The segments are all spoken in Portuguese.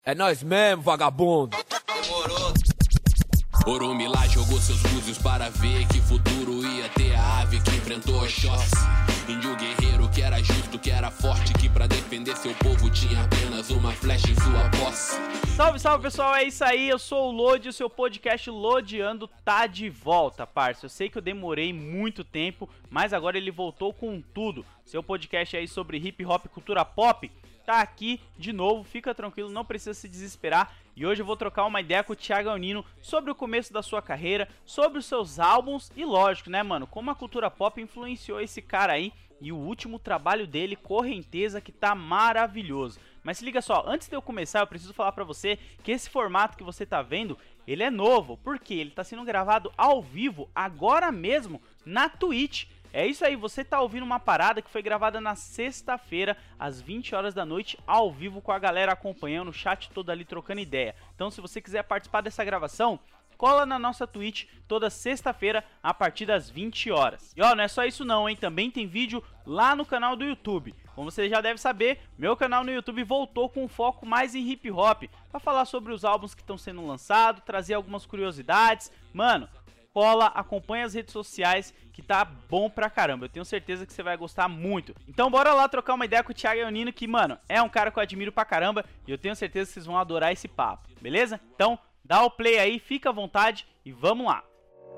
É nós mesmo, vagabundo. Demorou. Oromilá jogou seus búzios para ver que futuro ia ter a ave que enfrentou Oxóssi. Índio guerreiro que era justo, que era forte, que pra defender seu povo tinha apenas uma flecha em sua posse. Salve, salve pessoal, é isso aí, eu sou o Lodi e o seu podcast Lodeando tá de volta, parça. Eu sei que eu demorei muito tempo, mas agora ele voltou com tudo. Seu podcast aí sobre hip hop e cultura pop tá aqui de novo, fica tranquilo, não precisa se desesperar. E hoje eu vou trocar uma ideia com o Thiago Aunino sobre o começo da sua carreira, sobre os seus álbuns e lógico, né, mano, como a cultura pop influenciou esse cara aí e o último trabalho dele, Correnteza, que tá maravilhoso. Mas se liga só, antes de eu começar, eu preciso falar pra você que esse formato que você tá vendo, ele é novo, porque ele tá sendo gravado ao vivo, agora mesmo, na Twitch. É isso aí, você tá ouvindo uma parada que foi gravada na sexta-feira, às 20 horas da noite, ao vivo, com a galera acompanhando, o chat todo ali trocando ideia. Então, se você quiser participar dessa gravação, cola na nossa Twitch toda sexta-feira, a partir das 20 horas. E ó, não é só isso não, hein? Também tem vídeo lá no canal do YouTube. Como você já deve saber, meu canal no YouTube voltou com um foco mais em hip hop, pra falar sobre os álbuns que estão sendo lançados, trazer algumas curiosidades. Mano, cola, acompanha as redes sociais que tá bom pra caramba, eu tenho certeza que você vai gostar muito. Então bora lá trocar uma ideia com o Thiago Aunino, que, mano, é um cara que eu admiro pra caramba e eu tenho certeza que vocês vão adorar esse papo, beleza? Então dá o play aí, fica à vontade e vamos lá.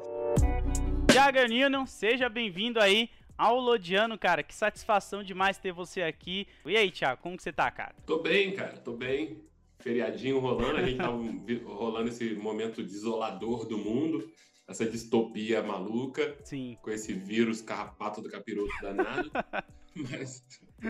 Thiago Aunino, seja bem-vindo aí ao Lodeando, cara, que satisfação demais ter você aqui. E aí, Thiago, como que você tá, cara? Tô bem, cara, tô bem. Feriadinho rolando, a gente tava rolando esse momento desolador do mundo, essa distopia maluca. Sim. Com esse vírus carrapato do capiroto danado. Mas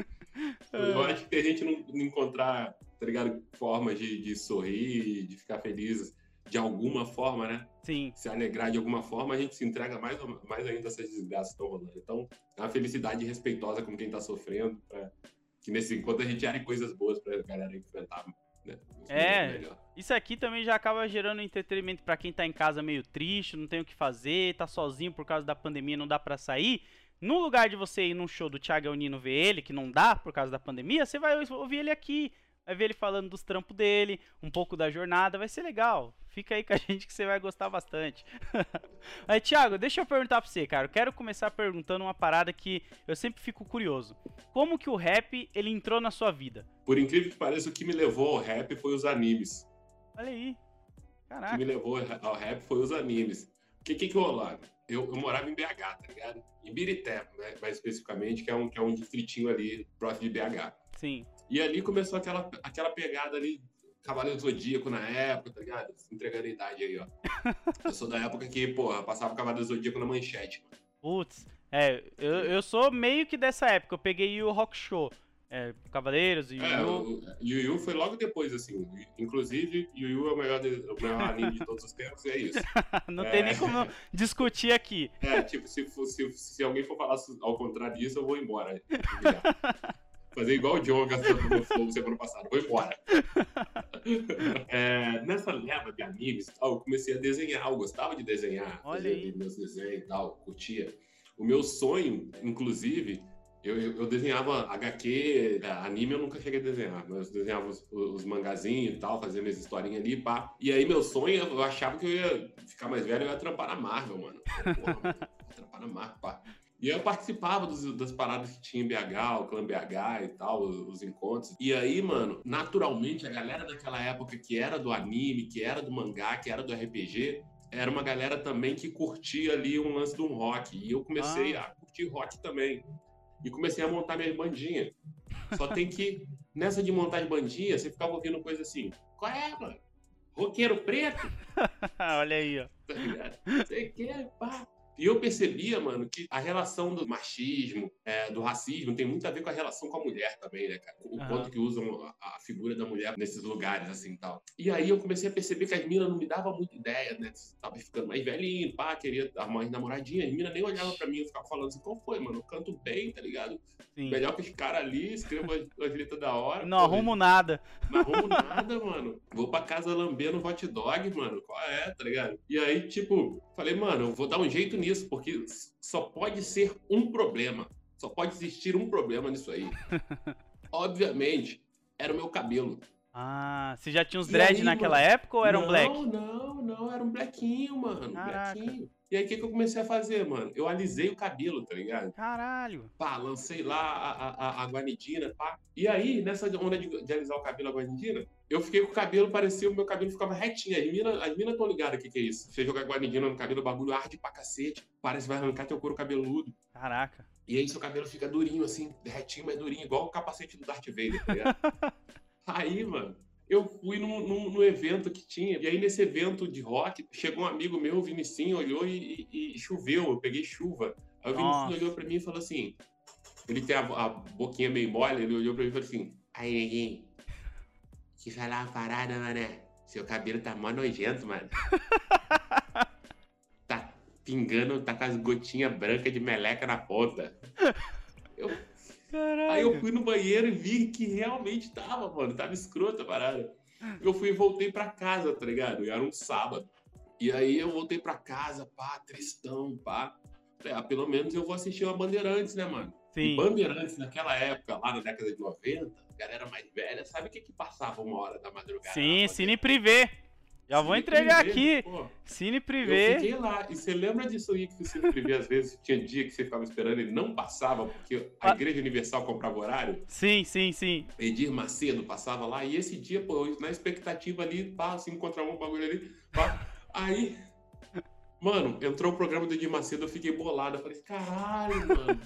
eu acho que a gente não encontrar, tá ligado, formas de sorrir, de ficar feliz de alguma forma, né? Sim. Se alegrar de alguma forma, a gente se entrega mais ainda a essas desgraças que estão rolando. Então, é uma felicidade respeitosa com quem tá sofrendo, pra que enquanto a gente gere coisas boas pra galera enfrentar, né? Isso aqui também já acaba gerando entretenimento pra quem tá em casa meio triste, não tem o que fazer, tá sozinho por causa da pandemia, não dá pra sair. No lugar de você ir num show do Thiago Aunino ver ele, que não dá por causa da pandemia, você vai ouvir ele aqui, vai ver ele falando dos trampos dele, um pouco da jornada, vai ser legal. Fica aí com a gente que você vai gostar bastante. Aí, Thiago, deixa eu perguntar pra você, cara. Eu quero começar perguntando uma parada que eu sempre fico curioso. Como que o rap, ele entrou na sua vida? Por incrível que pareça, o que me levou ao rap foi os animes. Olha aí. Caraca. O que me levou ao rap foi os animes. O que rolava? Eu morava em BH, tá ligado? Em Birité, né? Mais especificamente, que é um distritinho ali próximo de BH. Sim. E ali começou aquela pegada ali, Cavaleiro do Zodíaco na época, tá ligado? Entregando a idade aí, ó. Eu sou da época que, porra, passava o Cavaleiro do Zodíaco na manchete, mano. Putz, eu sou meio que dessa época, eu peguei o Rock Show. Cavaleiros, Yu Yu. Yu Yu foi logo depois, assim. Inclusive, Yu Yu é o melhor anime de todos os tempos, e é isso. Não tem nem como discutir aqui. Tipo, se alguém for falar ao contrário disso, eu vou embora. Fazer igual o John gastando no Flow semana passada. Vou embora. Nessa leva de amigos, eu comecei a desenhar. Eu gostava de desenhar. Olha aí. Meus desenhos e tal, curtia. O meu sonho, inclusive, eu desenhava HQ, anime eu nunca cheguei a desenhar, mas eu desenhava os mangazinhos e tal, fazia minhas historinhas ali, pá. E aí meu sonho, eu achava que eu ia ficar mais velho, eu ia trampar na Marvel, mano. Porra, mano, trampar na Marvel, pá. E aí eu participava das paradas que tinha em BH, o Clã BH e tal, os encontros. E aí, mano, naturalmente, a galera daquela época que era do anime, que era do mangá, que era do RPG, era uma galera também que curtia ali um lance de um rock. E eu comecei a curtir rock também. E comecei a montar minhas bandinhas. Só tem que, nessa de montar as bandinhas, você ficava ouvindo coisa assim, qual é, mano? Roqueiro preto? Olha aí, ó. Tá ligado? Você quer, pá. E eu percebia, mano, que a relação do machismo, do racismo, tem muito a ver com a relação com a mulher também, né, cara? O quanto que usam a figura da mulher nesses lugares, assim, e tal. E aí eu comecei a perceber que as minas não me davam muita ideia, né? Tava ficando mais velhinho, pá, queria arrumar uma namoradinha. As minas nem olhavam pra mim, eu ficava falando assim, qual foi, mano? Eu canto bem, tá ligado? Sim. Melhor que os caras ali, escrevo as letras da hora. Não arrumo nada. Não arrumo nada, mano. Vou pra casa lambendo hot dog, mano. Qual é, tá ligado? E aí, tipo, falei, mano, eu vou dar um jeito nisso, porque só pode ser um problema. Só pode existir um problema nisso aí. Obviamente, era o meu cabelo. Ah, você já tinha uns E dread aí, naquela mano, época ou era um black? Não, era um blequinho, mano, Caraca. blequinho. E aí, o que eu comecei a fazer, mano? Eu alisei o cabelo, tá ligado? Caralho. Pá, lancei lá a guanidina, pá. E aí, nessa onda de alisar o cabelo, a guanidina, eu fiquei com o cabelo, parecia o meu cabelo ficava retinho. As minas tão ligadas o que é isso. Você jogar guanidina no cabelo, o bagulho arde pra cacete. Parece que vai arrancar teu couro cabeludo. Caraca. E aí, seu cabelo fica durinho, assim, retinho, mas durinho, igual o capacete do Darth Vader, tá ligado? Aí, mano, eu fui num evento que tinha, e aí nesse evento de rock, chegou um amigo meu, o Vinicinho, olhou e choveu, eu peguei chuva. Aí o Vinicinho olhou pra mim e falou assim, ele tem a boquinha meio mole, ele olhou pra mim e falou assim, aí, neguinho, te falar uma parada, mané, seu cabelo tá mó nojento, mano. Tá pingando, tá com as gotinhas brancas de meleca na ponta. Aí eu fui no banheiro e vi que realmente tava escrota a parada. Eu fui e voltei pra casa, tá ligado? E era um sábado. E aí eu voltei pra casa, pá, tristão, pá. Falei, pelo menos eu vou assistir uma Bandeirantes, né, mano? Sim. E Bandeirantes, naquela época, lá na década de 90, galera mais velha, sabe o que passava 1h da madrugada? Sim, Cine Privé. Já vou entregar aqui. Pô, Cine Privé. Eu fiquei lá. E você lembra disso aí que o Cine Privé, às vezes, tinha dia que você ficava esperando e ele não passava, porque a Igreja Universal comprava horário? Sim. Edir Macedo passava lá. E esse dia, pô, na expectativa ali, pá, se encontrar um bagulho ali, pá. Aí, mano, entrou o programa do Edir Macedo, eu fiquei bolado. Eu falei, caralho, mano.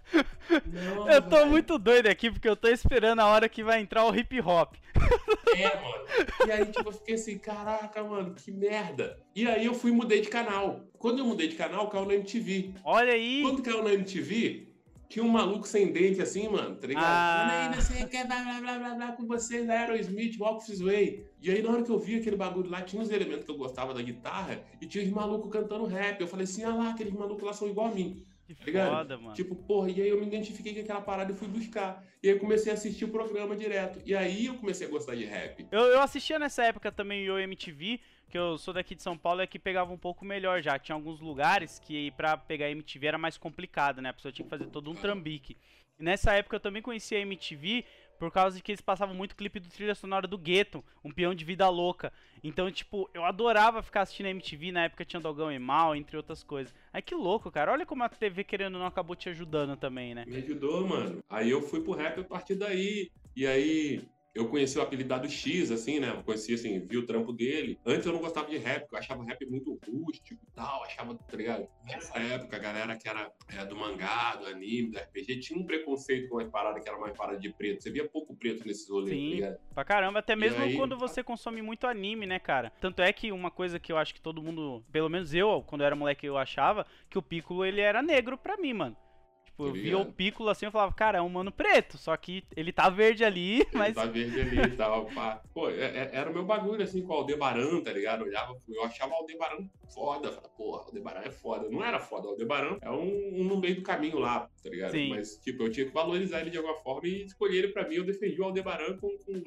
Não, eu tô muito doido aqui, porque eu tô esperando a hora que vai entrar o hip hop. Mano. E aí, tipo, eu fiquei assim, caraca, mano, que merda. E aí eu fui e mudei de canal. Quando eu mudei de canal, caiu na MTV. Olha aí. Quando caiu na MTV, tinha um maluco sem dente assim, mano, tá ligado? Ainda você quer blá blá blá blá com vocês, Aerosmith, Walk This Way. E aí, na hora que eu vi aquele bagulho lá, tinha uns elementos que eu gostava da guitarra e tinha os malucos cantando rap. Eu falei assim, lá, aqueles malucos lá são igual a mim. Que tá ligado? foda, mano. Tipo, porra, e aí eu me identifiquei com aquela parada e fui buscar. E aí eu comecei a assistir o programa direto. E aí eu comecei a gostar de rap. Eu assistia nessa época também o MTV, que eu sou daqui de São Paulo, é que pegava um pouco melhor já. Tinha alguns lugares que pra pegar MTV era mais complicado, né? A pessoa tinha que fazer todo um trambique. E nessa época eu também conhecia a MTV por causa de que eles passavam muito clipe do Trilha Sonora do Gueto, Um Peão de Vida Louca. Então, tipo, eu adorava ficar assistindo a MTV, na época tinha Dogão e Mal, entre outras coisas. Aí que louco, cara, olha como a TV, querendo ou não, acabou te ajudando também, né? Me ajudou, mano. Aí eu fui pro rap a partir daí, e aí eu conheci o apelidado X, assim, né? Eu conheci, assim, vi o trampo dele. Antes eu não gostava de rap, eu achava rap muito rústico e tal, achava, tá ligado? Nessa época, a galera que era do mangá, do anime, do RPG, tinha um preconceito com as paradas que era mais parada de preto. Você via pouco preto nesses rolês, tá ligado? Pra caramba, até mesmo aí, quando você consome muito anime, né, cara? Tanto é que uma coisa que eu acho que todo mundo, pelo menos eu, quando eu era moleque, eu achava que o Piccolo, ele era negro pra mim, mano. Tipo, eu via o Piccolo assim, eu falava, cara, é um mano preto, só que ele tá verde ali, mas... Ele tá verde ali e tal, pá. Pô, era o meu bagulho, assim, com o Aldebaran, tá ligado? Eu achava o Aldebaran foda, falava, porra, o Aldebaran é foda. Não era foda, o Aldebaran é um no meio do caminho lá, tá ligado? Sim. Mas, tipo, eu tinha que valorizar ele de alguma forma e escolher ele pra mim, eu defendi o Aldebaran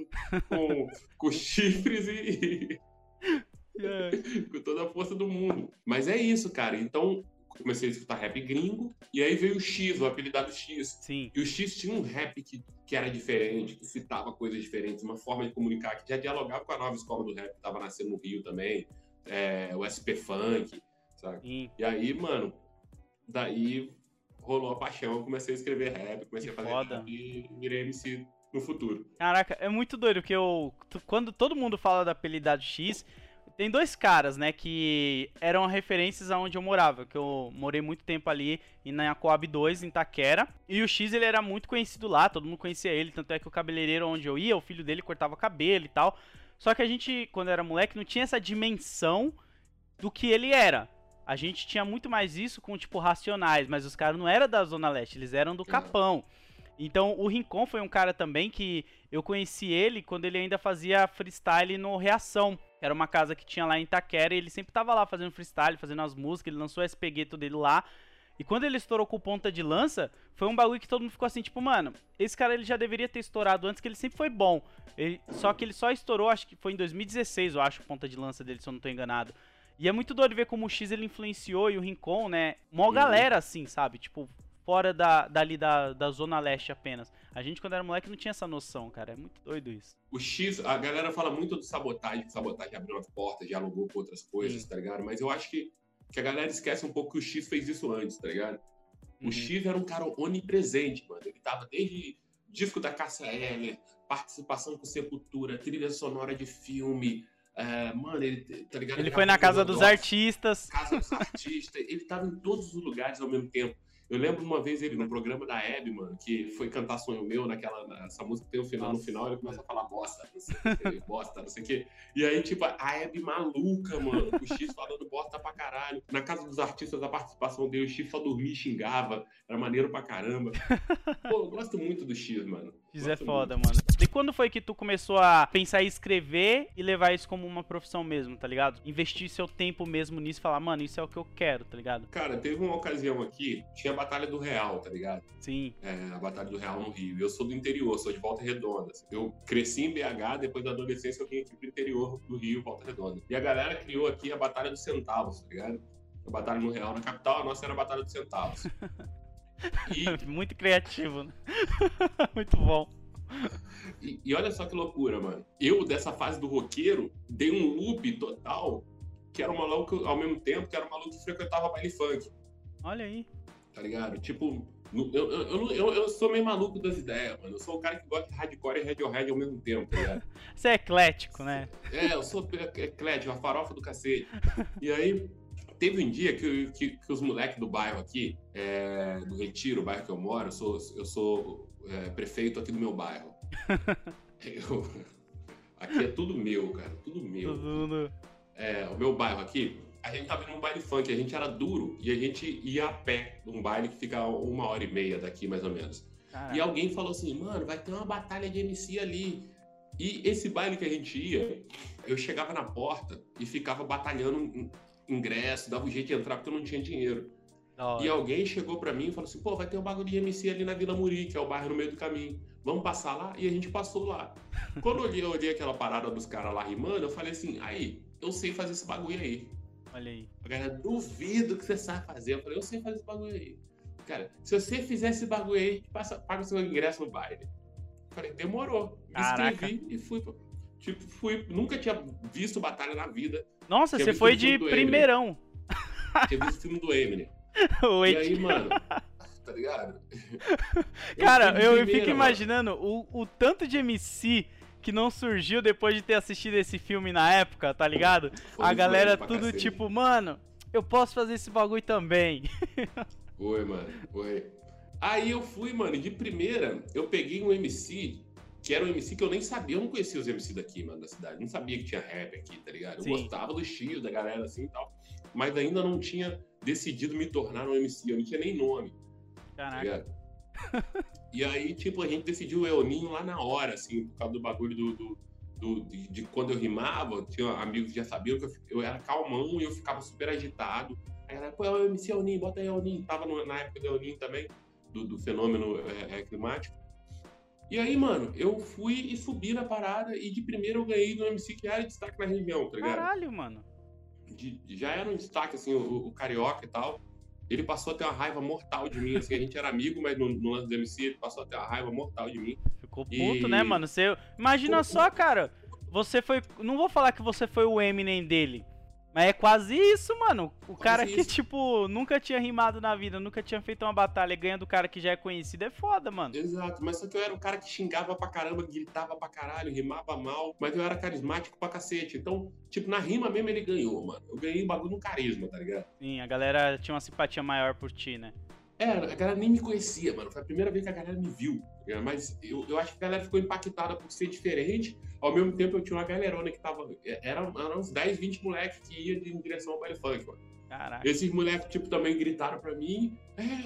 com chifres e... com toda a força do mundo. Mas é isso, cara, então... Comecei a escutar rap gringo, e aí veio o X, o apelidado X. Sim. E o X tinha um rap que era diferente, que citava coisas diferentes, uma forma de comunicar que já dialogava com a nova escola do rap que tava nascendo no Rio também, o SP Funk, sabe? Sim. E aí, mano, daí rolou a paixão, eu comecei a escrever rap, comecei a fazer rap e virei MC no futuro. Caraca, é muito doido, que quando todo mundo fala do apelidado X... Tem dois caras, né, que eram referências aonde eu morava, que eu morei muito tempo ali na Coab 2, em Itaquera. E o X, ele era muito conhecido lá, todo mundo conhecia ele, tanto é que o cabeleireiro onde eu ia, o filho dele cortava cabelo e tal. Só que a gente, quando era moleque, não tinha essa dimensão do que ele era. A gente tinha muito mais isso com, tipo, Racionais, mas os caras não eram da Zona Leste, eles eram do Capão. Então, o Rincon foi um cara também que eu conheci ele quando ele ainda fazia freestyle no Reação. Era uma casa que tinha lá em Itaquera e ele sempre tava lá fazendo freestyle, fazendo as músicas, ele lançou o SP Gueto dele lá. E quando ele estourou com Ponta de Lança, foi um bagulho que todo mundo ficou assim, tipo, mano, esse cara ele já deveria ter estourado antes, que ele sempre foi bom. Só que ele só estourou, acho que foi em 2016, eu acho, Ponta de Lança dele, se eu não tô enganado. E é muito doido ver como o X ele influenciou e o Rincon, né, mó galera assim, sabe, tipo... fora dali da Zona Leste apenas. A gente, quando era moleque, não tinha essa noção, cara. É muito doido isso. O X, a galera fala muito do Sabotagem, que Sabotagem abriu as portas, dialogou com outras coisas, tá ligado? Mas eu acho que a galera esquece um pouco que o X fez isso antes, tá ligado? O X era um cara onipresente, mano. Ele tava desde disco da Cássia Eller, participação com Sepultura, trilha sonora de filme. Mano, ele, tá ligado? Ele foi na Casa dos Artistas. Casa dos Artistas. Ele tava em todos os lugares ao mesmo tempo. Eu lembro uma vez ele no programa da Hebe, mano, que foi cantar Sonho Meu, essa música tem um final, no final ele começa a falar bosta, não sei o que, bosta, não sei o que. E aí, tipo, a Hebe maluca, mano, o X falando bosta pra caralho. Na Casa dos Artistas, a participação dele, o X só dormia e xingava, era maneiro pra caramba. Pô, eu gosto muito do X, mano. X é foda, mano. E quando foi que tu começou a pensar em escrever e levar isso como uma profissão mesmo, tá ligado? Investir seu tempo mesmo nisso e falar, mano, isso é o que eu quero, tá ligado? Cara, teve uma ocasião aqui, tinha a Batalha do Real, tá ligado? Sim. A Batalha do Real no Rio. Eu sou do interior, sou de Volta Redonda. Eu cresci em BH, depois da adolescência eu vim aqui pro interior do Rio, Volta Redonda. E a galera criou aqui a Batalha dos Centavos, tá ligado? A Batalha no Real na capital, a nossa era a Batalha dos Centavos. Muito criativo, né? Muito bom. E olha só que loucura, mano. Eu, dessa fase do roqueiro, dei um loop total, que era um maluco ao mesmo tempo, que era um maluco que frequentava baile funk. Olha aí. Tá ligado? Tipo, eu sou meio maluco das ideias, mano. Eu sou o cara que gosta de hardcore e Radiohead ao mesmo tempo, tá ligado? Você é eclético, né? Eu sou eclético, a farofa do cacete. E aí, teve um dia que os moleques do bairro aqui, do Retiro, o bairro que eu moro, eu sou prefeito aqui do meu bairro. Aqui é tudo meu, cara, tudo meu. O meu bairro aqui, a gente tava indo num baile funk, a gente era duro e a gente ia a pé num baile que fica 1h30 daqui, mais ou menos. Caraca. E alguém falou assim, mano, vai ter uma batalha de MC ali. E esse baile que a gente ia, eu chegava na porta e ficava batalhando ingresso, dava um jeito de entrar porque eu não tinha dinheiro. E alguém chegou pra mim e falou assim, pô, vai ter um bagulho de MC ali na Vila Muri, que é o bairro no meio do caminho. Vamos passar lá? E a gente passou lá. Quando eu olhei aquela parada dos caras lá rimando, eu falei assim, aí, eu sei fazer esse bagulho aí. Olha aí. A galera, duvido que você sabe fazer. Eu falei, eu sei fazer esse bagulho aí. Cara, se você fizer esse bagulho aí, paga o seu ingresso no baile. Eu falei, demorou. Me inscrevi e fui. Tipo, nunca tinha visto batalha na vida. Nossa, você foi de primeirão. Tinha visto o filme do Eminem. E aí, mano, tá ligado? Cara, eu fico imaginando o tanto de MC que não surgiu depois de ter assistido esse filme na época, tá ligado? A galera tudo tipo, mano, eu posso fazer esse bagulho também. Foi, mano, foi. Aí eu fui, mano, de primeira, eu peguei um MC, que era um MC que eu nem sabia, eu não conhecia os MC daqui, mano, da cidade. Não sabia que tinha rap aqui, tá ligado? Eu gostava do estilo da galera assim e tal, mas ainda não tinha decidido me tornar um MC, eu não tinha nem nome. Caraca. Tá, e aí, tipo, a gente decidiu o Elninho lá na hora, assim, por causa do bagulho de quando eu rimava, tinha amigos que já sabiam que eu era calmão e eu ficava super agitado. Aí ela, pô, é o MC Elninho, bota aí Elninho. Tava na época do Elninho também, do fenômeno climático. E aí, mano, eu fui e subi na parada e de primeiro eu ganhei no MC que era destaque na região, tá ligado? Caralho, mano. Já era um destaque, assim, o Carioca e tal. Ele passou a ter uma raiva mortal de mim, assim, a gente era amigo, mas no lance do MC ele passou a ter uma raiva mortal de mim. Ficou puto, né, mano? Imagina só, cara, você foi, não vou falar que você foi o Eminem dele, mas é quase isso, mano. O cara que, tipo, nunca tinha rimado na vida, nunca tinha feito uma batalha e ganha do cara que já é conhecido, é foda, mano. Exato, mas só que eu era um cara que xingava pra caramba, gritava pra caralho, rimava mal, mas eu era carismático pra cacete. Então, tipo, na rima mesmo ele ganhou, mano. Eu ganhei o bagulho no carisma, tá ligado? Sim, a galera tinha uma simpatia maior por ti, né? A galera nem me conhecia, mano. Foi a primeira vez que a galera me viu. Mas eu acho que a galera ficou impactada por ser diferente. Ao mesmo tempo, eu tinha uma galerona que tava... Eram uns 10, 20 moleques que iam em direção ao baile funk, mano. Caraca. Esses moleques, tipo, também gritaram pra mim.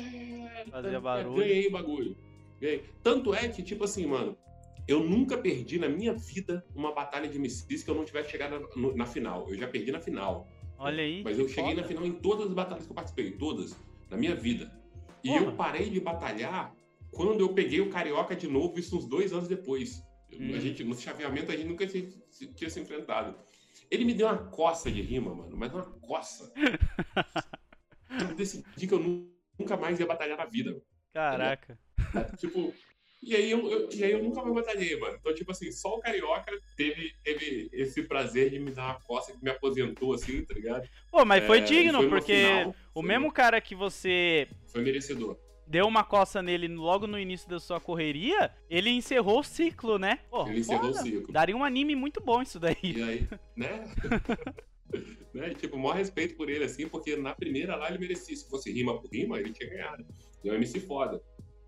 Fazia barulho. Ganhei bagulho. Ganhei. Tanto é que, tipo assim, mano, eu nunca perdi na minha vida uma batalha de MCs que eu não tivesse chegado na final. Eu já perdi na final. Olha aí. Mas eu cheguei na final em todas as batalhas que eu participei. Todas. Na minha vida. E eu parei de batalhar quando eu peguei o Carioca de novo, isso uns 2 anos depois. A gente, no chaveamento, a gente nunca tinha se enfrentado. Ele me deu uma coça de rima, mano, mas uma coça. Eu decidi que eu nunca mais ia batalhar na vida. Caraca. Tipo, E aí eu nunca mais batalhei, mano. Então, tipo assim, só o Carioca teve esse prazer de me dar uma coça que me aposentou, assim, tá ligado? Pô, mas foi digno, foi porque final, o mesmo cara que você foi merecedor. deu uma coça nele logo no início da sua correria, ele encerrou o ciclo, né? Pô, Ele encerrou o ciclo. Daria um anime muito bom isso daí. E aí, né? Né? Tipo, o maior respeito por ele, assim, porque na primeira lá ele merecia. Se fosse rima por rima, ele tinha ganhado. E é um MC foda.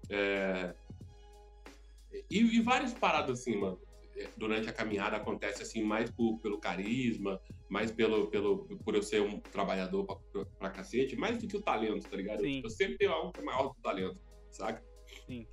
E várias paradas, assim, mano. Durante a caminhada acontece, assim, mais pelo carisma, mais por eu ser um trabalhador pra cacete, mais do que o talento, tá ligado? Sim. Eu sempre tenho algo que é maior do que o talento, saca? Sim.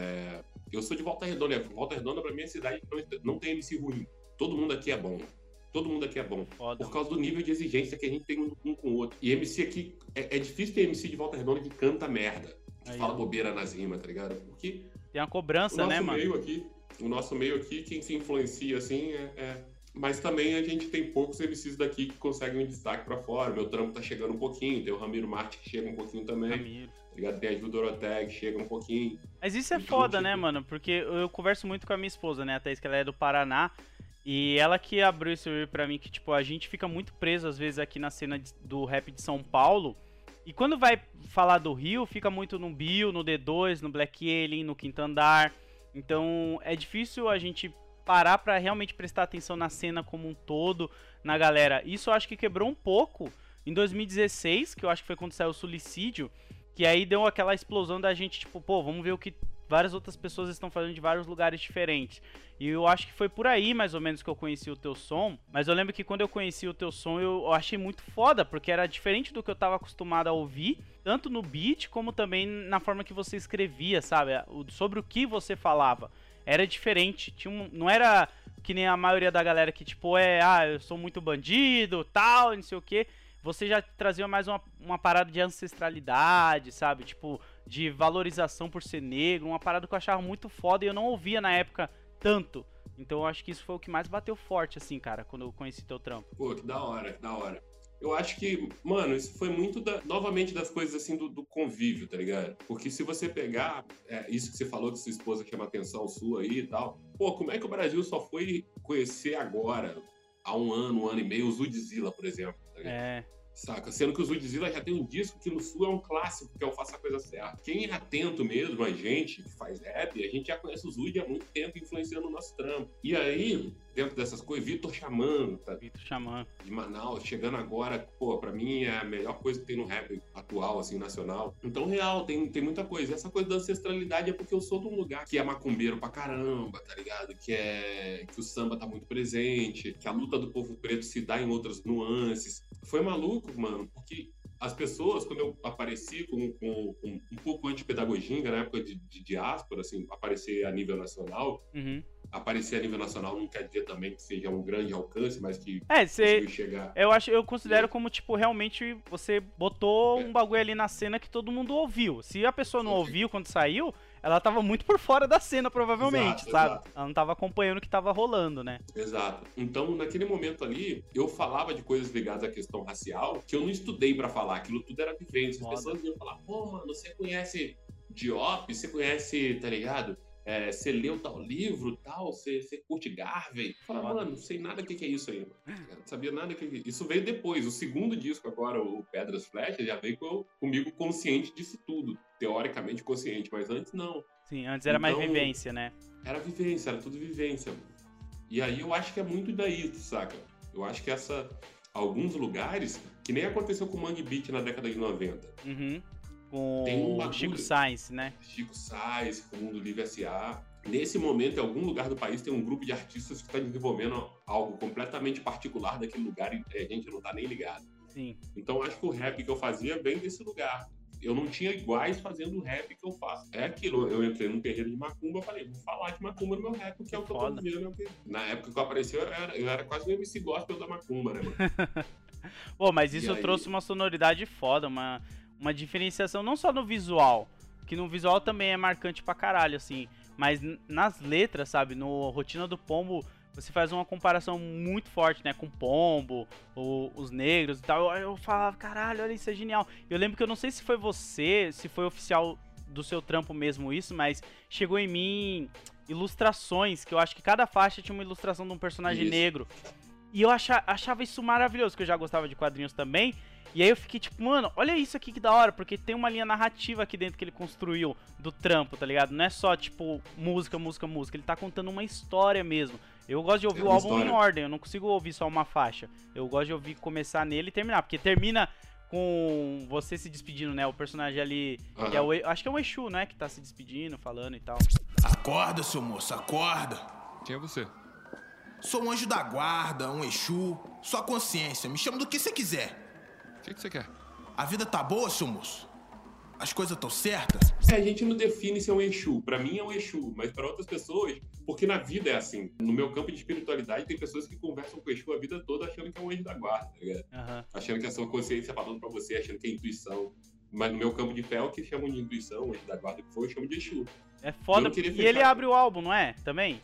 Eu sou de Volta Redonda. Volta Redonda, pra mim, é cidade que não tem MC ruim. Todo mundo aqui é bom. Todo mundo aqui é bom. Foda, por causa do nível de exigência que a gente tem um com o outro. E MC aqui, é difícil ter MC de Volta Redonda que canta merda. Que fala bobeira nas rimas, tá ligado? Porque tem uma cobrança, né, mano? O nosso meio aqui, quem se influencia, assim, Mas também a gente tem poucos MCs daqui que conseguem um destaque pra fora. Meu trampo tá chegando um pouquinho. Tem o Ramiro Martins que chega um pouquinho também. Tá ligado? Tem a Ju Doroteg que chega um pouquinho. Mas isso é então, foda, tipo... né, mano? Porque eu converso muito com a minha esposa, né? A Thaís, que ela é do Paraná. E ela que abriu esse olho pra mim, que, tipo, a gente fica muito preso, às vezes, aqui na cena do rap de São Paulo. E quando vai falar do Rio, fica muito no Bill, no D2, no Black Alien, no Quinto Andar. Então, é difícil a gente parar pra realmente prestar atenção na cena como um todo, na galera. Isso eu acho que quebrou um pouco em 2016, que eu acho que foi quando saiu o Suicídio, que aí deu aquela explosão da gente, tipo, pô, vamos ver o que várias outras pessoas estão fazendo de vários lugares diferentes. E eu acho que foi por aí, mais ou menos, que eu conheci o teu som. Mas eu lembro que quando eu conheci o teu som, eu achei muito foda, porque era diferente do que eu tava acostumado a ouvir, tanto no beat, como também na forma que você escrevia, sabe? Sobre o que você falava. Era diferente. Não era que nem a maioria da galera que, tipo, eu sou muito bandido, tal, não sei o quê. Você já trazia mais uma parada de ancestralidade, sabe? Tipo, de valorização por ser negro, uma parada que eu achava muito foda e eu não ouvia na época tanto. Então eu acho que isso foi o que mais bateu forte, assim, cara, quando eu conheci teu trampo. Pô, que da hora, que da hora. Eu acho que, mano, isso foi muito, novamente, das coisas, assim, do convívio, tá ligado? Porque se você pegar isso que você falou, que sua esposa chama atenção sua aí e tal, pô, como é que o Brasil só foi conhecer agora, há um ano e meio, o Zudzilla, por exemplo, tá ligado? Saca? Sendo que o Zudzilla já tem um disco que no Sul é um clássico, que é o Faça a Coisa Certa. Quem é atento mesmo, a gente que faz rap, a gente já conhece o Zud há muito tempo, influenciando o nosso trampo. E aí, dentro dessas coisas, Vitor Xamã, tá? Vitor Xamã. De Manaus, chegando agora, pô, pra mim é a melhor coisa que tem no rap atual, assim, nacional. Então, real, tem muita coisa. Essa coisa da ancestralidade é porque eu sou de um lugar que é macumbeiro pra caramba, tá ligado? Que o samba tá muito presente, que a luta do povo preto se dá em outras nuances. Foi maluco, mano, porque as pessoas, quando eu apareci com um pouco antes de pedagogia, na época de diáspora, assim, aparecer a nível nacional, aparecer a nível nacional não quer dizer também que seja um grande alcance, mas que conseguiu chegar. Eu considero como, tipo, realmente você botou um bagulho ali na cena que todo mundo ouviu. Se a pessoa não ouviu quando saiu, ela tava muito por fora da cena, provavelmente, sabe? Exato. Ela não tava acompanhando o que tava rolando, né? Exato. Então, naquele momento ali, eu falava de coisas ligadas à questão racial que eu não estudei pra falar. Aquilo tudo era vivência. As pessoas iam falar, pô, mano, você conhece Diop? Você conhece, tá ligado? Você leu tal livro, tal? Você curte Garvey? Eu falava, mano, não sei nada o que é isso aí, mano. Não sabia nada que isso veio depois. O segundo disco agora, o Pedras Flechas, já veio comigo consciente disso tudo. Teoricamente consciente, mas antes não. Sim, antes era mais vivência, né? Era vivência, era tudo vivência. E aí eu acho que é muito daí, saca? Eu acho que alguns lugares, que nem aconteceu com o Mangue Beat na década de 90. Com o Chico Sainz, né? Chico Sainz, com o Mundo Livre S.A. Nesse momento, em algum lugar do país, tem um grupo de artistas que está desenvolvendo algo completamente particular daquele lugar e a gente não tá nem ligado. Sim. Então acho que o rap que eu fazia vem desse lugar. Eu não tinha iguais fazendo o rap que eu faço. É aquilo, eu entrei num terreiro de macumba, falei, vou falar de macumba no meu rap, que é o que eu tô vivendo. Na época que eu apareci, eu era quase um MC gospel da macumba, né, mano? Pô, mas isso trouxe uma sonoridade foda, uma diferenciação não só no visual, que no visual também é marcante pra caralho, assim, mas nas letras, sabe, no Rotina do Pombo, você faz uma comparação muito forte, né, com Pombo, os negros e tal. Eu falava, caralho, olha, isso é genial. Eu lembro que eu não sei se foi você, se foi oficial do seu trampo mesmo isso, mas chegou em mim ilustrações, que eu acho que cada faixa tinha uma ilustração de um personagem negro. E eu achava isso maravilhoso, que eu já gostava de quadrinhos também. E aí eu fiquei tipo, mano, olha isso aqui que da hora, porque tem uma linha narrativa aqui dentro que ele construiu do trampo, tá ligado? Não é só, tipo, música, ele tá contando uma história mesmo. Eu gosto de ouvir o álbum em ordem, eu não consigo ouvir só uma faixa. Eu gosto de ouvir começar nele e terminar, porque termina com você se despedindo, né? O personagem ali, que é o, acho que é o Exu, né? Que tá se despedindo, falando e tal. Acorda, seu moço, acorda. Quem é você? Sou um anjo da guarda, um Exu. Sua consciência, me chama do que você quiser. O que você quer? A vida tá boa, seu moço? As coisas estão certas? A gente não define se é um Exu. Pra mim é um Exu, mas pra outras pessoas, porque na vida é assim. No meu campo de espiritualidade, tem pessoas que conversam com o Exu a vida toda achando que é um anjo da guarda, tá ligado? Achando que é a sua consciência falando pra você, achando que é intuição. Mas no meu campo de fé, é o que chamam de intuição, anjo da guarda, que foi, eu chamo de Exu. É foda, e ele abre o álbum, não é? Também?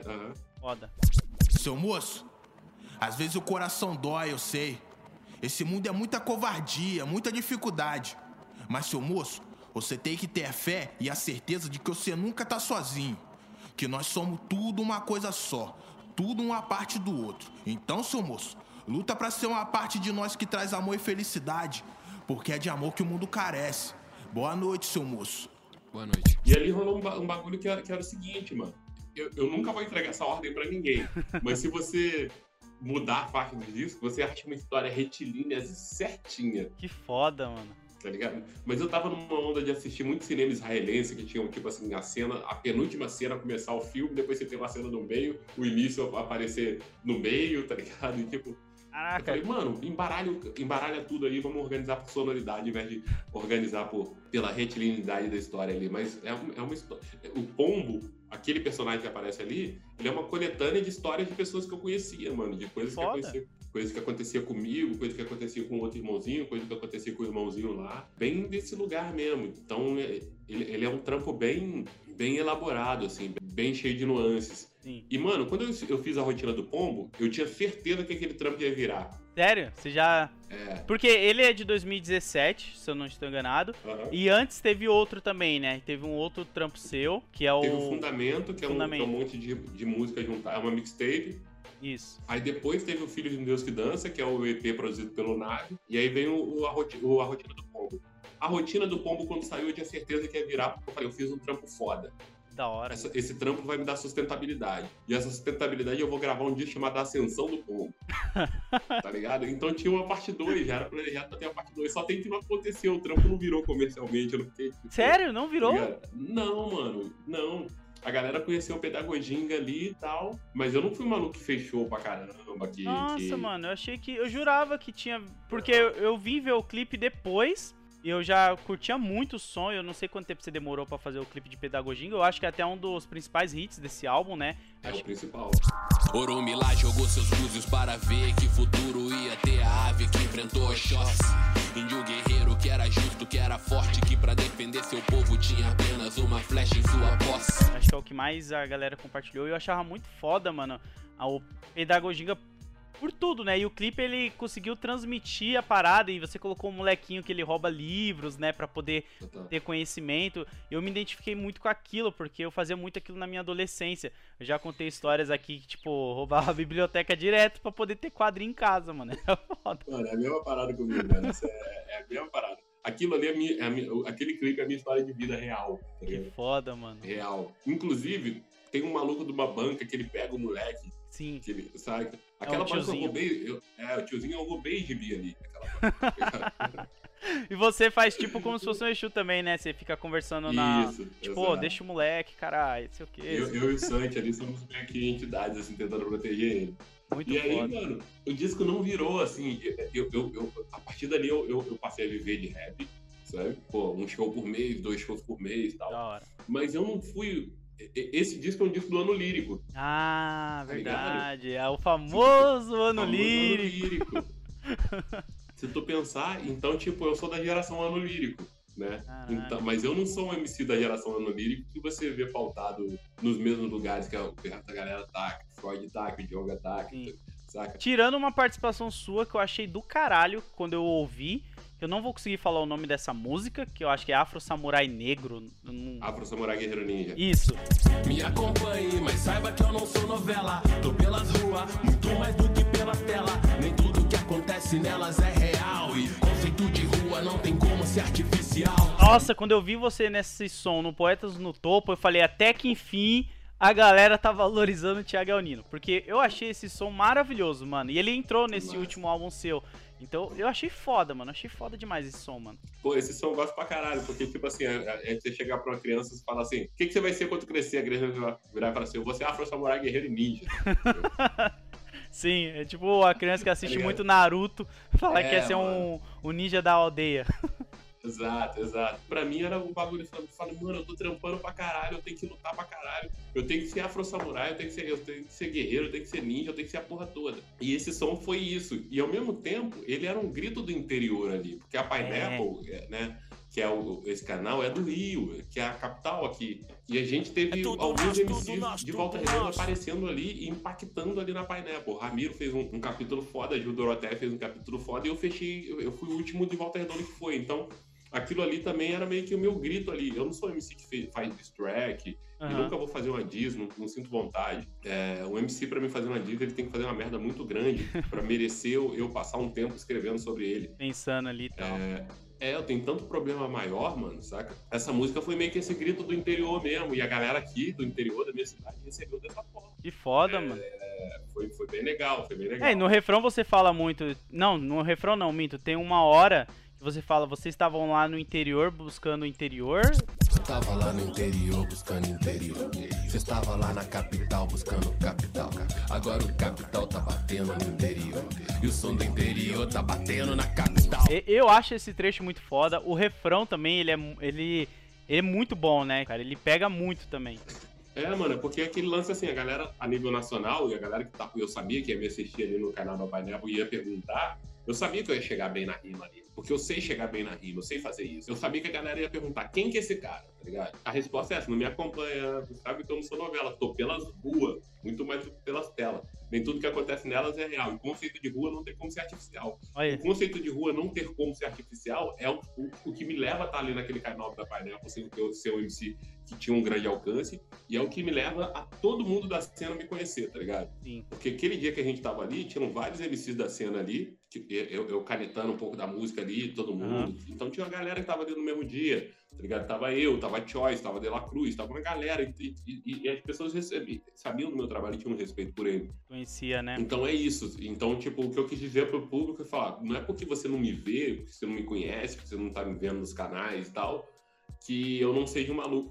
Foda. Seu moço, às vezes o coração dói, eu sei. Esse mundo é muita covardia, muita dificuldade. Mas, seu moço, você tem que ter a fé e a certeza de que você nunca tá sozinho. Que nós somos tudo uma coisa só, tudo uma parte do outro. Então, seu moço, luta pra ser uma parte de nós que traz amor e felicidade, porque é de amor que o mundo carece. Boa noite, seu moço. Boa noite. E ali rolou um bagulho que era o seguinte, mano. Eu nunca vou entregar essa ordem pra ninguém, mas se você mudar a faixa do disco, você acha uma história retilínea certinha. Que foda, mano. Tá ligado? Mas eu tava numa onda de assistir muito cinema israelense, que tinha, tipo assim, a penúltima cena começar o filme, depois você tem uma cena no meio, o início aparecer no meio, tá ligado? E tipo... Caraca. Eu falei, mano, embaralha tudo aí, vamos organizar por sonoridade, ao invés de organizar pela retilineidade da história ali. Mas é uma história... O Pombo, aquele personagem que aparece ali, ele é uma coletânea de histórias de pessoas que eu conhecia, mano. De coisas que aconteciam. Coisa que acontecia comigo, coisa que acontecia com outro irmãozinho, coisa que acontecia com o irmãozinho lá. Bem desse lugar mesmo. Então, ele é um trampo bem elaborado, assim, bem cheio de nuances. Sim. E, mano, quando eu fiz a rotina do Pombo, eu tinha certeza que aquele trampo ia virar. Sério? Você já... Porque ele é de 2017, se eu não estou enganado. E antes teve outro também, né? Teve um outro trampo seu, que é o... Teve o Fundamento, que é um monte de música juntada. É uma mixtape. Isso. Aí depois teve o Filho de um Deus que Dança, que é o EP produzido pelo Nave. E aí veio a rotina do Pombo. A rotina do Pombo, quando saiu, eu tinha certeza que ia virar, porque eu falei, eu fiz um trampo foda. Da hora. Esse trampo vai me dar sustentabilidade. E essa sustentabilidade eu vou gravar um disco chamado Ascensão do Pombo. Tá ligado? Então tinha uma parte 2, já era planejado pra ter a parte 2. Só tem que não aconteceu, o trampo não virou comercialmente. Eu não fiquei, tipo, sério? Não virou? Tá não, mano, não. A galera conheceu o Pedagoginga ali e tal, mas eu não fui maluco que fechou pra caramba. Nossa, mano, eu achei que... Eu jurava que tinha... Porque eu vim ver o clipe depois... E eu já curtia muito o som, eu não sei quanto tempo você demorou pra fazer o clipe de Pedagoginga, eu acho que é até um dos principais hits desse álbum, né? O principal. Oromilá jogou seus búzios para ver que futuro ia ter a ave que enfrentou Oxóssi. Índio guerreiro que era justo, que era forte, que pra defender seu povo tinha apenas uma flecha em sua posse. Acho que é o que mais a galera compartilhou e eu achava muito foda, mano, o Pedagoginga por tudo, né? E o clipe, ele conseguiu transmitir a parada e você colocou um molequinho que ele rouba livros, né? Pra poder ter conhecimento. Eu me identifiquei muito com aquilo, porque eu fazia muito aquilo na minha adolescência. Eu já contei histórias aqui que, tipo, roubava a biblioteca direto pra poder ter quadrinho em casa, mano. É foda. Mano, é a mesma parada comigo, mano. É a mesma parada. Aquilo ali, aquele clipe é a minha história de vida real. Tá ligado? Que foda, mano. Real. Inclusive, tem um maluco de uma banca que ele pega o moleque. Sim. Que ele, sabe? Aquela banca que eu roubei. O tiozinho eu roubei de mim ali. E você faz tipo como se fosse um Exu também, né? Você fica conversando na... Isso, tipo, exato. Deixa o moleque, caralho, não sei o quê. Eu e o Santi ali somos meio que entidades, assim, tentando proteger ele. Muito e aí, foda. mano, o disco não virou, assim... a partir dali eu passei a viver de rap, sabe? Pô, um show por mês, 2 shows por mês e tal. Da hora. Mas eu não fui... Esse disco é um disco do ano lírico. Ah, tá verdade. É o famoso ano lírico. Se tu pensar, então, tipo, eu sou da geração ano lírico, né? Então, mas eu não sou um MC da geração ano lírico que você vê pautado nos mesmos lugares que a galera tá, que o Freud tá, que o Djonga tá, saca? Tirando uma participação sua que eu achei do caralho quando eu ouvi, Eu não vou conseguir falar o nome dessa música, que eu acho que é Afro Samurai Negro. Afro Samurai Guerreiro Ninja. Isso. Me acompanhe, mas saiba que eu não sou novela. Tô pelas ruas, muito mais do que pela tela. Nem tudo que acontece nelas é real. E conceito de rua não tem como ser artificial. Nossa, quando eu vi você nesse som no Poetas no Topo, eu falei, até que enfim a galera tá valorizando o Thiago Elnino. Porque eu achei esse som maravilhoso, mano. E ele entrou nesse último álbum seu. Então eu achei foda, mano. Achei foda demais esse som, mano. Pô, esse som eu gosto pra caralho, porque, tipo assim, é você chegar pra uma criança e falar assim: o que você vai ser quando crescer? A criança vai virar e falar assim: eu vou ser Afro Samurai Guerreiro Ninja. Sim, é tipo a criança que assiste muito Naruto falar que quer ser um ninja da aldeia. Exato, exato. Pra mim era um bagulho, eu falo, mano, eu tô trampando pra caralho, eu tenho que lutar pra caralho, eu tenho que ser afro-samurai, eu tenho que ser guerreiro, eu tenho que ser ninja, eu tenho que ser a porra toda. E esse som foi isso. E ao mesmo tempo, ele era um grito do interior ali, porque a Pineapple, né, que é esse canal, é do Rio, que é a capital aqui. E a gente teve alguns MCs de Volta Redonda aparecendo ali e impactando ali na Pineapple. O Ramiro fez um capítulo foda, a Gil Doroté fez um capítulo foda e eu fui o último de Volta Redonda que foi. Então, aquilo ali também era meio que o meu grito ali. Eu não sou MC que faz diss track, e nunca vou fazer uma diss, não sinto vontade. O MC, pra mim fazer uma diss, ele tem que fazer uma merda muito grande pra merecer eu passar um tempo escrevendo sobre ele. Pensando ali e tal. Eu tenho tanto problema maior, mano, saca? Essa música foi meio que esse grito do interior mesmo, e a galera aqui do interior da minha cidade recebeu dessa forma. Que foda, mano. Foi bem legal, foi bem legal. E no refrão você fala muito... Não, no refrão não, minto. Tem uma hora que você fala, vocês estavam lá no interior buscando o interior... Você tava lá no interior buscando interior. Você estava lá na capital buscando capital. Agora o capital tá batendo no interior. E o som do interior tá batendo na capital. Eu acho esse trecho muito foda. O refrão também, ele é muito bom, né, cara? Ele pega muito também. Mano, porque aquele lance assim, a galera a nível nacional e a galera que tá... Eu sabia que ia me assistir ali no canal da Pineapple e ia perguntar... Eu sabia que eu ia chegar bem na rima ali, porque eu sei chegar bem na rima, eu sei fazer isso. Eu sabia que a galera ia perguntar, quem que é esse cara, tá ligado? A resposta é essa, não me acompanha, sabe que eu não sou novela, tô pelas ruas, muito mais do que pelas telas. Nem tudo que acontece nelas é real. O conceito de rua não tem como ser artificial. Olha. O conceito de rua não ter como ser artificial é o que me leva a estar ali naquele canal da Pineapple, sendo que eu ser um MC que tinha um grande alcance, e é o que me leva a todo mundo da cena me conhecer, tá ligado? Sim. Porque aquele dia que a gente tava ali, tinham vários MCs da cena ali, eu canetando um pouco da música ali, todo mundo. Então tinha uma galera que tava ali no mesmo dia, tá ligado? Tava eu, tava Choice, tava De La Cruz, tava uma galera, e as pessoas sabiam do meu trabalho e tinham um respeito por ele. Conhecia, né? Então é isso. Então, tipo, o que eu quis dizer pro público é falar, não é porque você não me vê, porque você não me conhece, porque você não tá me vendo nos canais e tal, que eu não seja um maluco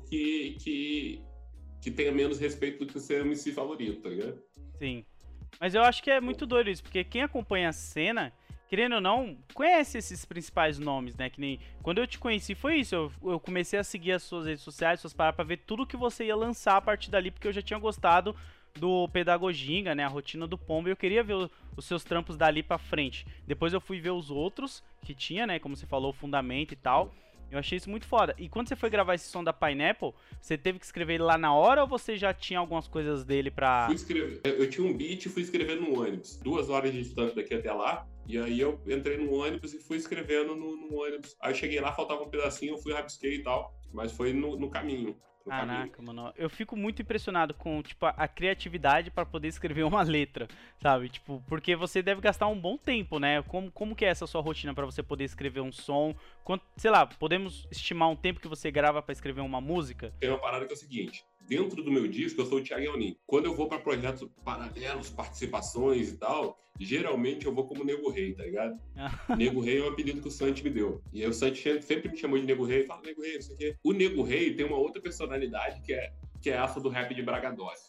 que tenha menos respeito do que o seu MC favorito, tá ligado? Sim. Mas eu acho que é muito doido isso, porque quem acompanha a cena, querendo ou não, conhece esses principais nomes, né? Que nem quando eu te conheci foi isso, eu comecei a seguir as suas redes sociais, suas paradas, pra ver tudo que você ia lançar a partir dali, porque eu já tinha gostado do Pedagoginga, né? A rotina do Pombo, e eu queria ver os seus trampos dali pra frente. Depois eu fui ver os outros que tinha, né? Como você falou, o Fundamento e tal. Eu achei isso muito foda. E quando você foi gravar esse som da Pineapple, você teve que escrever ele lá na hora ou você já tinha algumas coisas dele pra... Eu tinha um beat e fui escrevendo no ônibus. 2 horas de distância daqui até lá. E aí eu entrei no ônibus e fui escrevendo no ônibus. Aí eu cheguei lá, faltava um pedacinho, eu fui rabisquei e tal. Mas foi no caminho. Caraca, mano, eu fico muito impressionado com, tipo, a criatividade pra poder escrever uma letra, sabe? Tipo, porque você deve gastar um bom tempo, né? Como que é essa sua rotina pra você poder escrever um som? Sei lá, podemos estimar um tempo que você grava pra escrever uma música? Tem uma parada que é o seguinte, dentro do meu disco eu sou o Thiago Elnino. Quando eu vou pra projetos paralelos, participações e tal, geralmente eu vou como Nego Rei, tá ligado? Nego Rei é um apelido que o Santi me deu. E aí o Santi sempre me chamou de Nego Rei, fala Nego Rei, não sei o quê. O Nego Rei tem uma outra personalidade que é essa do rap de Bragadócio.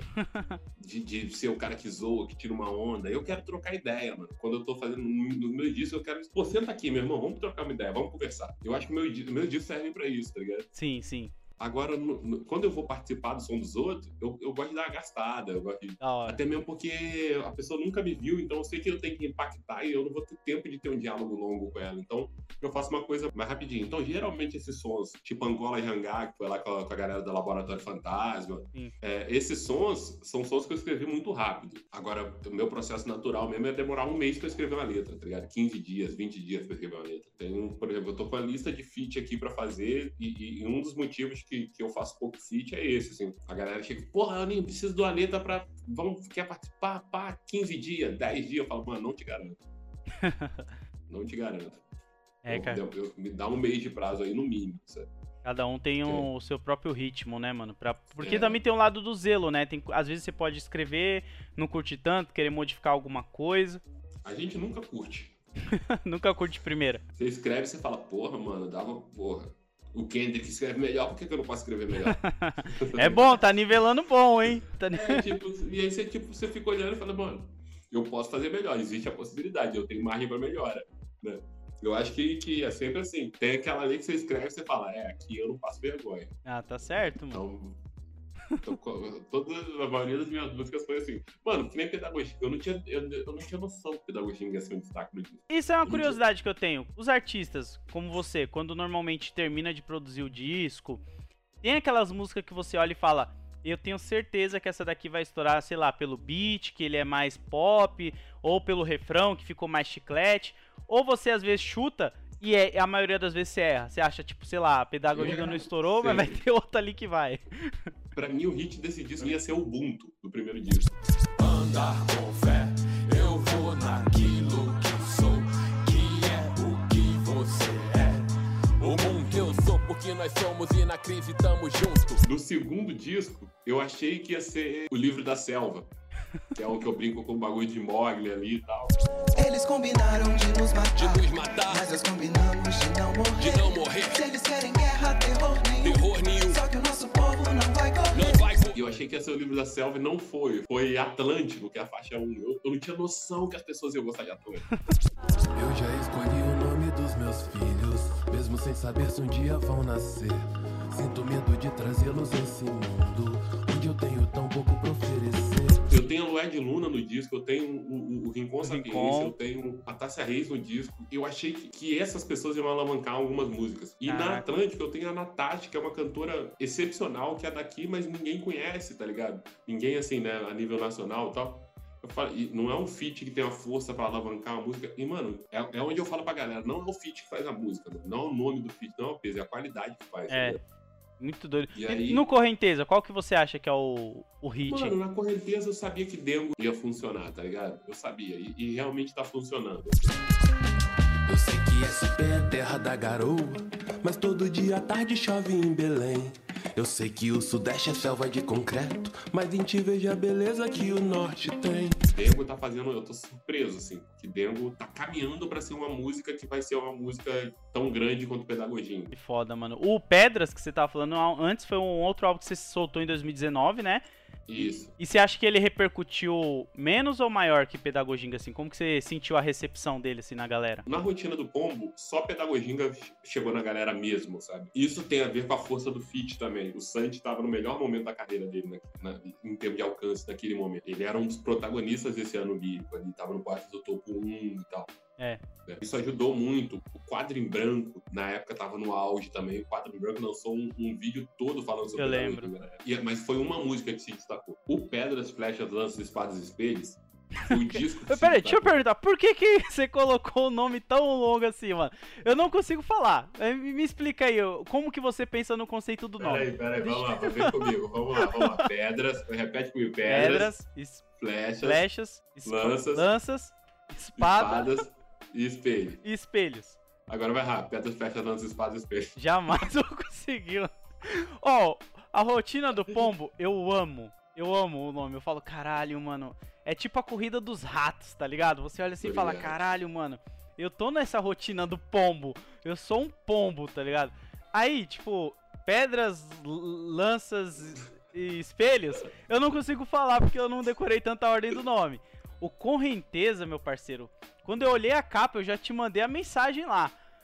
De ser o cara que zoa, que tira uma onda. Eu quero trocar ideia, mano. Quando eu tô fazendo no meu disco, eu quero... Pô, senta aqui, meu irmão, vamos trocar uma ideia, vamos conversar. Eu acho que o meu disco serve pra isso, tá ligado? Sim, sim. Agora, quando eu vou participar do som dos outros, eu gosto de dar uma gastada. Eu gosto de... Até mesmo porque a pessoa nunca me viu, então eu sei que eu tenho que impactar e eu não vou ter tempo de ter um diálogo longo com ela. Então, eu faço uma coisa mais rapidinho. Então, geralmente, esses sons, tipo Angola e Hangá, que foi lá com a galera do Laboratório Fantasma, esses sons são sons que eu escrevi muito rápido. Agora, o meu processo natural mesmo é demorar um mês pra escrever uma letra, tá ligado? 15 dias, 20 dias pra escrever uma letra. Por exemplo, eu tô com a lista de feat aqui pra fazer e um dos motivos que eu faço pouco feat é esse, assim. A galera chega, porra, eu nem preciso de uma letra pra... Quer participar? Pá, 15 dias, 10 dias. Eu falo, mano, não te garanto. Não te garanto. Cara. Me dá um mês de prazo aí, no mínimo, sabe? Cada um tem o seu próprio ritmo, né, mano? Porque também tem um lado do zelo, né? Às vezes você pode escrever, não curte tanto, querer modificar alguma coisa. A gente nunca curte. Nunca curte primeira. Você escreve e você fala, porra, mano, porra. O Kendrick escreve melhor, por que eu não posso escrever melhor? É bom, tá nivelando bom, hein? E aí você fica olhando e fala, mano, eu posso fazer melhor, existe a possibilidade, eu tenho margem pra melhora, né? Eu acho que é sempre assim, tem aquela ali que você escreve e você fala, aqui eu não passo vergonha. Ah, tá certo, mano. Então a maioria das minhas músicas foi assim. Mano, que nem Pedagogia. Eu não tinha noção que Pedagogia ia ser um destaque no disco. Isso é uma curiosidade que eu tenho. Os artistas, como você, quando normalmente termina de produzir o disco, tem aquelas músicas que você olha e fala, eu tenho certeza que essa daqui vai estourar, sei lá, pelo beat, que ele é mais pop, ou pelo refrão, que ficou mais chiclete, ou você às vezes chuta e a maioria das vezes você erra. Você acha, tipo, sei lá, a Pedagogia não estourou, mas vai ter outra ali que vai. Pra mim, o hit desse disco ia ser o Ubuntu, do primeiro disco. Andar com fé, eu vou naquilo que sou, que é o que você é. O mundo que eu sou, porque nós somos e na crise tamo juntos. Do segundo disco, eu achei que ia ser o Livro da Selva, que é o que eu brinco com o bagulho de Mogli ali e tal. Eles combinaram de nos matar, mas nós combinamos de não morrer. Se eles querem guerra, terror nenhum. Só que o nosso povo não vai correr. E eu achei que ia ser o Livro da Selva e não foi. Foi Atlântico, que é a faixa 1. Eu não tinha noção que as pessoas iam gostar de Atlântico. Eu já escolhi o nome dos meus filhos, mesmo sem saber se um dia vão nascer. Sinto medo de trazê-los nesse mundo, onde eu tenho tão pouco pra oferecer. Eu tenho a Lué de Luna no disco, eu tenho o Rincon Sapiência, eu tenho a Tássia Reis no disco. Eu achei que essas pessoas iam alavancar algumas músicas. E na Atlântica eu tenho a Natasha, que é uma cantora excepcional, que é daqui, mas ninguém conhece, tá ligado? Ninguém, assim, né, a nível nacional e tal. Eu falo, e não é um feat que tem a força pra alavancar uma música. E, mano, é onde eu falo pra galera, não é o feat que faz a música, mano. Não é o nome do feat, não é o peso, é a qualidade que faz. É. Tá, muito doido. E aí... no Correnteza, qual que você acha que é o hit? Mano, na Correnteza eu sabia que Dengo ia funcionar, tá ligado? Eu sabia, e realmente tá funcionando. Eu sei que SP é terra da garoa, mas todo dia à tarde chove em Belém. Eu sei que o Sudeste é selva de concreto, mas em ti vejo a beleza que o Norte tem. Dengo tá fazendo, eu tô surpreso, assim, que Dengo tá caminhando pra ser uma música que vai ser uma música tão grande quanto Pedagogia. Que foda, mano. O Pedras, que você tava falando antes, foi um outro álbum que você soltou em 2019, né? Isso. E você acha que ele repercutiu menos ou maior que Pedagoginga, assim? Como que você sentiu a recepção dele, assim, na galera? Na rotina do Pombo, só Pedagoginga chegou na galera mesmo, sabe? Isso tem a ver com a força do feat também. O Santi tava no melhor momento da carreira dele, em termos de alcance naquele momento. Ele era um dos protagonistas desse ano lírico, ele tava no quarto do topo 1 e tal. Isso ajudou muito. O Quadro em Branco, na época, tava no auge também. O Quadro em Branco lançou um vídeo todo falando sobre Pedagoginga. Mas foi uma música que se destacou. O Pedras, Flechas, Lanças, Espadas e Espelhos foi o disco que Peraí, deixa eu perguntar, por que você colocou um nome tão longo assim, mano? Eu não consigo falar. Me explica aí, como que você pensa no conceito do nome? Peraí, vamos lá, vem comigo. Vamos lá. Pedras, repete comigo. Pedras, flechas, lanças, espadas e espelhos. Agora vai rápido. Pedras, flechas, lanças, espadas e espelhos. Jamais eu conseguiu. A rotina do Pombo, eu amo o nome. Eu falo, caralho, mano. É tipo a corrida dos ratos, tá ligado? Você olha assim e fala, caralho, mano. Eu tô nessa rotina do pombo. Eu sou um pombo, tá ligado? Aí, tipo, pedras, lanças e espelhos, eu não consigo falar porque eu não decorei tanta ordem do nome. O Correnteza, meu parceiro, quando eu olhei a capa, eu já te mandei a mensagem lá.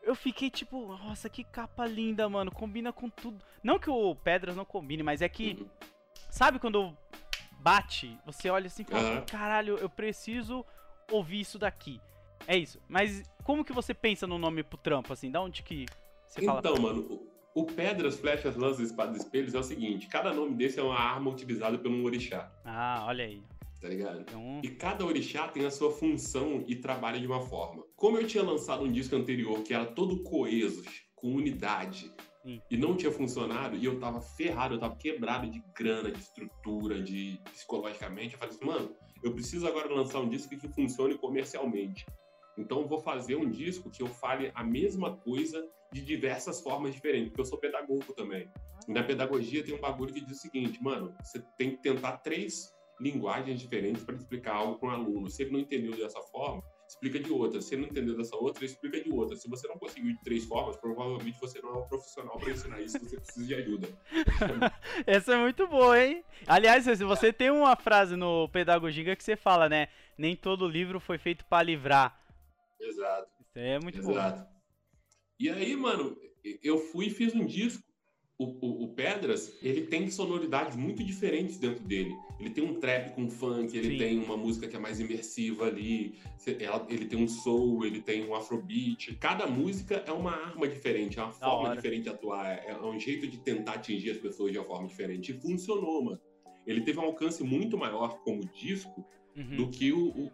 eu fiquei tipo, nossa, que capa linda, mano. Combina com tudo. Não que o Pedras não combine, mas é que, sabe quando bate, você olha assim e fala, caralho, eu preciso ouvir isso daqui. É isso. Mas como que você pensa no nome pro trampo, assim? Da onde que você fala? Então, mano, o Pedras, Flechas, Lanças, Espadas e Espelhos é o seguinte, cada nome desse é uma arma utilizada por um orixá. Ah, olha aí. Tá ligado? Então... E cada orixá tem a sua função e trabalha de uma forma. Como eu tinha lançado um disco anterior que era todo coeso, com unidade, e não tinha funcionado, e eu tava ferrado, eu tava quebrado de grana, de estrutura, de psicologicamente, eu falei assim, mano, eu preciso agora lançar um disco que funcione comercialmente. Então eu vou fazer um disco que eu fale a mesma coisa de diversas formas diferentes, porque eu sou pedagogo também. E na pedagogia tem um bagulho que diz o seguinte, mano, você tem que tentar 3 linguagens diferentes para explicar algo para um aluno. Se ele não entendeu dessa forma, explica de outra. Se ele não entendeu dessa outra, explica de outra. Se você não conseguiu de 3 formas, provavelmente você não é um profissional para ensinar isso, você precisa de ajuda. Essa é muito boa, hein? Aliás, você tem uma frase no Pedagogia que você fala, né? Nem todo livro foi feito para livrar. Exato. Isso é muito Exato. bom. E aí, mano, eu fui e fiz um disco. O Pedras, ele tem sonoridades muito diferentes dentro dele. Ele tem um trap com funk, ele tem uma música que é mais imersiva ali, ele tem um soul, ele tem um afrobeat. Cada música é uma arma diferente, é uma forma diferente de atuar, é um jeito de tentar atingir as pessoas de uma forma diferente. E funcionou, mano. Ele teve um alcance muito maior como disco do que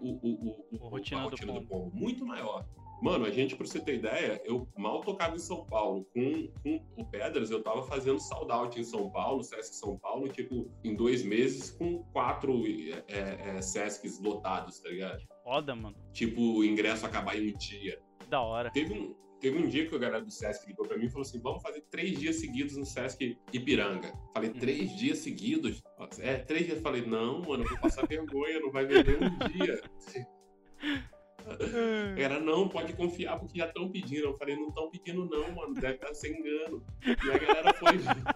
a Rotina do Pombo. Muito maior. Mano, a gente, pra você ter ideia, eu mal tocava em São Paulo. Com o Pedras, eu tava fazendo sold out em São Paulo, Sesc São Paulo, tipo, em 2 meses, com 4 Sescs lotados, tá ligado? Foda, mano. Tipo, o ingresso acabar em um dia. Da hora. Teve um dia que a galera do Sesc ligou pra mim e falou assim, vamos fazer 3 dias seguidos no Sesc Ipiranga. Falei, 3 dias seguidos? 3 dias. Falei, não, mano, eu vou passar vergonha, não vai vender um dia. Era, não, pode confiar, porque já estão pedindo. Eu falei, não estão pedindo não, mano, deve estar sem engano. E a galera foi...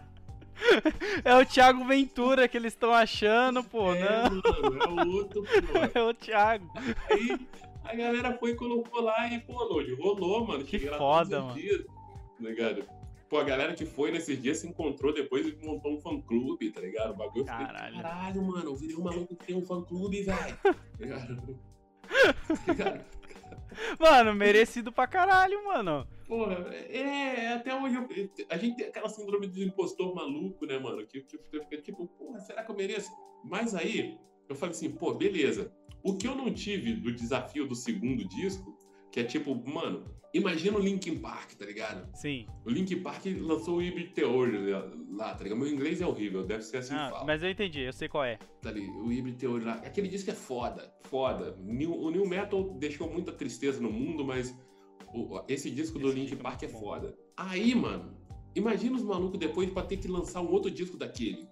É o Thiago Ventura que eles estão achando, pô, não. Mano, é o outro, pô. É o Thiago. Aí a galera foi e colocou lá e, pô, Lodi, rolou, mano. Que foda, mano. Dias, tá ligado? Pô, a galera que foi nesses dias se encontrou depois e montou um fã-clube, tá ligado? O bagulho, caralho, mano, eu virei um maluco que tem um fã-clube, velho. Tá ligado? Mano, merecido pra caralho, mano. Porra, até hoje a gente tem aquela síndrome do impostor maluco, né, mano? Que fica tipo, porra, será que eu mereço? Mas aí, eu falei assim, pô, beleza. O que eu não tive do desafio do segundo disco, que é tipo, mano, imagina o Linkin Park, tá ligado? Sim. O Linkin Park lançou o Hybrid Theory lá, tá ligado? Meu inglês é horrível, deve ser assim que fala. Mas eu entendi, eu sei qual é. Tá ali, o Hybrid Theory lá. Aquele disco é foda, foda. O New Metal deixou muita tristeza no mundo, mas esse disco do Linkin Park é foda. Aí, mano, imagina os malucos depois pra ter que lançar um outro disco daquele.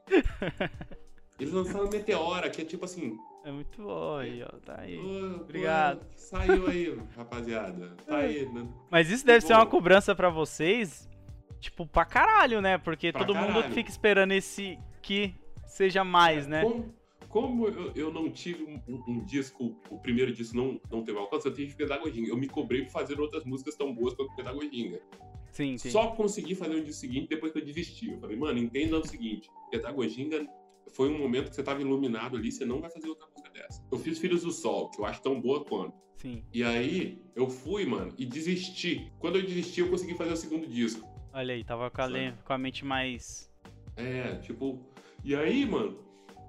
Eles lançaram Meteora, que é tipo assim... É muito bom aí, ó. Tá aí. Obrigado. Saiu aí, rapaziada. Tá aí, né? Mas isso deve ser uma cobrança pra vocês, tipo, pra caralho, né? Porque todo mundo fica esperando esse que seja mais, né? Como eu não tive um disco, o primeiro disco não teve alcance, eu tive Pedagoginga. Eu me cobrei por fazer outras músicas tão boas quanto Pedagoginga. Sim, sim. Só consegui fazer um disco seguinte depois que eu desisti. Eu falei, mano, entenda o seguinte, Pedagoginga foi um momento que você tava iluminado ali, você não vai fazer outra música dessa. Eu fiz Filhos do Sol, que eu acho tão boa quanto. Sim. E aí, eu fui, mano, e desisti. Quando eu desisti, eu consegui fazer o segundo disco. Olha aí, tava com a mente mais... tipo... E aí, mano,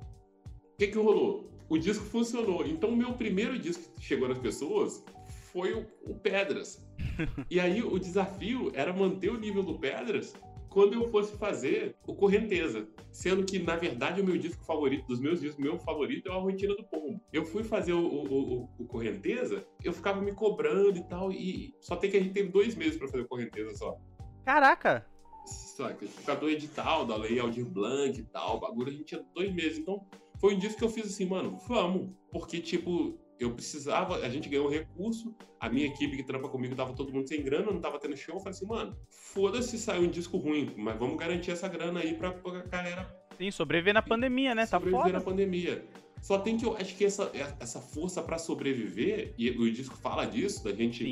o que rolou? O disco funcionou. Então, o meu primeiro disco que chegou nas pessoas foi o Pedras. E aí, o desafio era manter o nível do Pedras quando eu fosse fazer o Correnteza. Sendo que, na verdade, o meu disco favorito, dos meus discos, meu favorito é a Rotina do Pombo. Eu fui fazer o Correnteza, eu ficava me cobrando e tal, e só tem que a gente teve 2 meses pra fazer o Correnteza só. Caraca! Só que por causa do edital, da Lei Aldir Blanc e tal, o bagulho, a gente tinha 2 meses. Então, foi um disco que eu fiz assim, mano, vamos. Porque, tipo, eu precisava, a gente ganhou um recurso, a minha equipe que trampa comigo tava todo mundo sem grana, não tava tendo show, eu falei assim, mano, foda-se sair um disco ruim, mas vamos garantir essa grana aí pra galera... Sim, sobreviver na pandemia, né? Tá foda. Sobreviver na pandemia. Só tem que, eu acho que essa força pra sobreviver, e o disco fala disso, da gente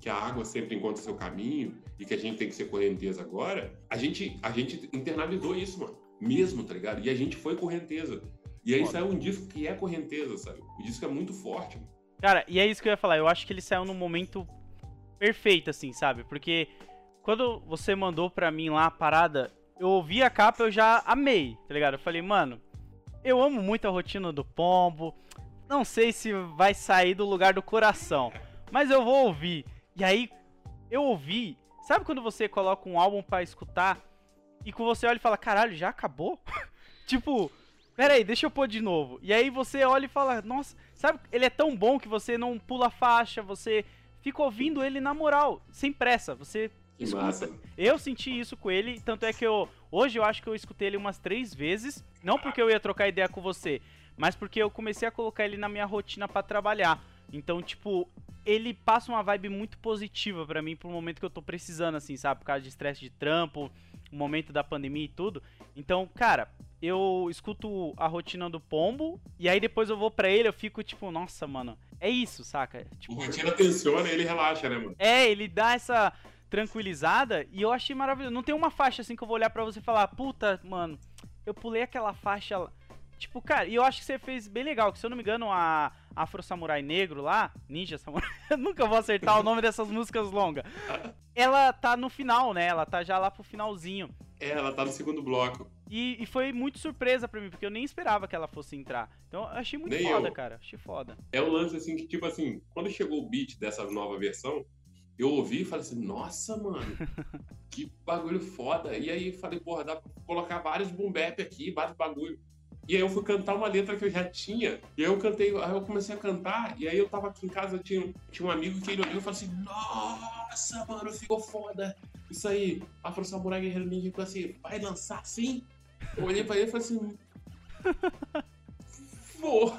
que a água sempre encontra seu caminho e que a gente tem que ser correnteza agora, a gente internalizou isso, mano. Mesmo, tá ligado? E a gente foi correnteza. E aí saiu um disco que é correnteza, sabe? O disco é muito forte, mano. Cara, e é isso que eu ia falar. Eu acho que ele saiu num momento perfeito, assim, sabe? Porque quando você mandou pra mim lá a parada, eu ouvi a capa, eu já amei, tá ligado? Eu falei, mano, eu amo muito a rotina do Pombo. Não sei se vai sair do lugar do coração, mas eu vou ouvir. E aí, eu ouvi. Sabe quando você coloca um álbum pra escutar e que você olha e fala, caralho, já acabou? Tipo, pera aí, deixa eu pôr de novo. E aí você olha e fala, nossa, sabe, ele é tão bom que você não pula faixa, você fica ouvindo ele na moral, sem pressa, você Que escuta. massa. Eu senti isso com ele, tanto é que hoje eu acho que eu escutei ele umas 3 vezes, não porque eu ia trocar ideia com você, mas porque eu comecei a colocar ele na minha rotina pra trabalhar. Então, tipo, ele passa uma vibe muito positiva pra mim pro momento que eu tô precisando, assim, sabe? Por causa de estresse de trampo, o momento da pandemia e tudo. Então, cara, eu escuto a rotina do Pombo e aí depois eu vou pra ele, eu fico tipo, nossa, mano, é isso, saca? Tipo, A rotina tensiona e ele relaxa, né, mano? ele dá essa tranquilizada e eu achei maravilhoso. Não tem uma faixa assim que eu vou olhar pra você e falar, puta, mano, eu pulei aquela faixa lá. Tipo, cara, e eu acho que você fez bem legal, que se eu não me engano, a Afro Samurai Negro lá, Ninja Samurai, eu nunca vou acertar o nome dessas músicas longas. Ela tá no final, né? Ela tá já lá pro finalzinho. Ela tá no segundo bloco. E foi muito surpresa pra mim, porque eu nem esperava que ela fosse entrar. Então eu achei muito Nem foda, eu. cara. Achei foda. É um lance assim que, tipo assim, quando chegou o beat dessa nova versão, eu ouvi e falei assim, nossa, mano, que bagulho foda. E aí falei, porra, dá pra colocar vários boom bap aqui, vários bagulho. E aí eu fui cantar uma letra que eu já tinha, e aí eu comecei a cantar, e aí eu tava aqui em casa, tinha um amigo que ele olhou e falou assim, nossa, mano, ficou foda. Isso aí, Afro Samurai Guerreiro Ninja, ficou assim, vai lançar assim? Eu olhei pra ele e falei assim, vou.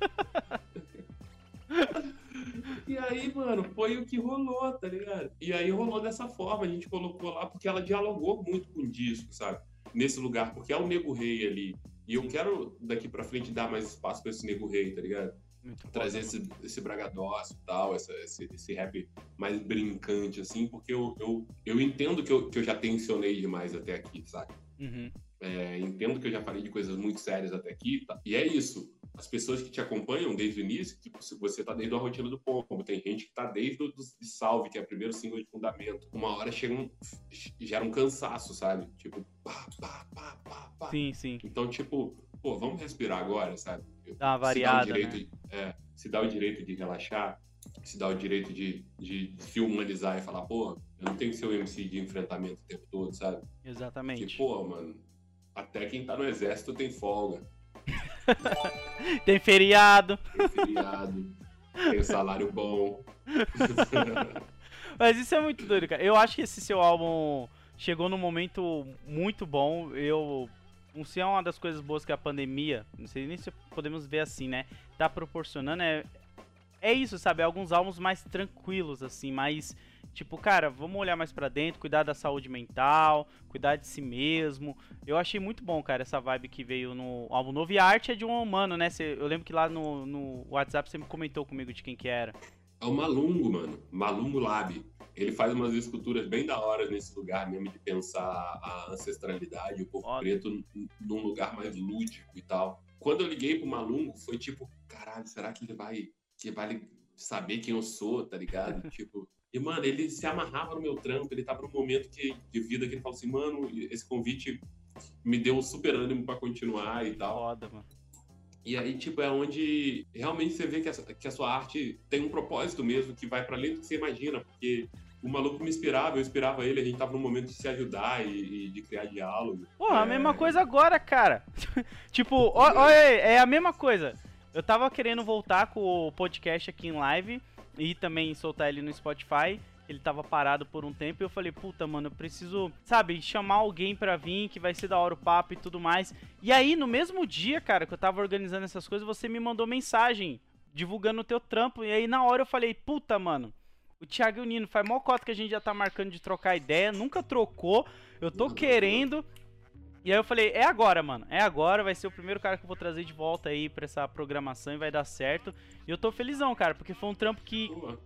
E aí, mano, foi o que rolou, tá ligado? E aí rolou dessa forma, a gente colocou lá porque ela dialogou muito com o disco, sabe? Nesse lugar, porque é o Nego Rei ali. E eu quero, daqui pra frente, dar mais espaço pra esse Nego Rei, tá ligado? Muito Trazer foda, esse bragadoço e tal, esse rap mais brincante, assim, porque eu entendo que eu já tensionei demais até aqui, sabe? Uhum. Entendo que eu já falei de coisas muito sérias até aqui, tá? E é isso. As pessoas que te acompanham desde o início, tipo, se você tá desde a rotina do Pombo, tem gente que tá desde o Salve, que é o primeiro single de fundamento. Uma hora gera um cansaço, sabe? Tipo, pá, pá, pá, pá, pá. Sim, sim. Então, tipo, pô, vamos respirar agora, sabe? Dá uma variada, Se dá o direito de relaxar, se dá o direito de se humanizar e falar, pô, eu não tenho que ser o MC de enfrentamento o tempo todo, sabe? Exatamente. Que, pô, mano, até quem tá no exército tem folga. Tem feriado. Tem feriado, tem salário bom. Mas isso é muito doido, cara. Eu acho que esse seu álbum chegou num momento muito bom. Não sei, é uma das coisas boas que a pandemia, não sei nem se podemos ver assim, né? Tá proporcionando, é isso, sabe? Alguns álbuns mais tranquilos, assim, mais tipo, cara, vamos olhar mais pra dentro, cuidar da saúde mental, cuidar de si mesmo. Eu achei muito bom, cara, essa vibe que veio no álbum novo. E a arte é de um humano, né? Eu lembro que lá no WhatsApp você me comentou comigo de quem que era. É o Malungo, mano. Malungo Lab. Ele faz umas esculturas bem da hora nesse lugar mesmo de pensar a ancestralidade, o povo preto num lugar mais lúdico e tal. Quando eu liguei pro Malungo, foi tipo, caralho, será que ele vai saber quem eu sou, tá ligado? Tipo, e, mano, ele se amarrava no meu trampo, ele tava num momento de vida que ele falou assim, mano, esse convite me deu um super ânimo pra continuar e tal. Foda, mano. E aí, tipo, é onde realmente você vê que a sua arte tem um propósito mesmo, que vai pra além do que você imagina, porque o maluco me inspirava, eu inspirava ele, a gente tava num momento de se ajudar e de criar diálogo. Porra, a mesma coisa agora, cara. Tipo, olha, é a mesma coisa. Eu tava querendo voltar com o podcast aqui em live e também soltar ele no Spotify. Ele tava parado por um tempo e eu falei, puta, mano, eu preciso, sabe, chamar alguém pra vir, que vai ser da hora o papo e tudo mais. E aí, no mesmo dia, cara, que eu tava organizando essas coisas, você me mandou mensagem divulgando o teu trampo. E aí, na hora, eu falei, puta, mano, o Thiago e o Nino, faz mó cota que a gente já tá marcando de trocar ideia, nunca trocou, eu tô querendo. E aí eu falei, é agora, mano, é agora, vai ser o primeiro cara que eu vou trazer de volta aí pra essa programação e vai dar certo. E eu tô felizão, cara, porque foi um trampo que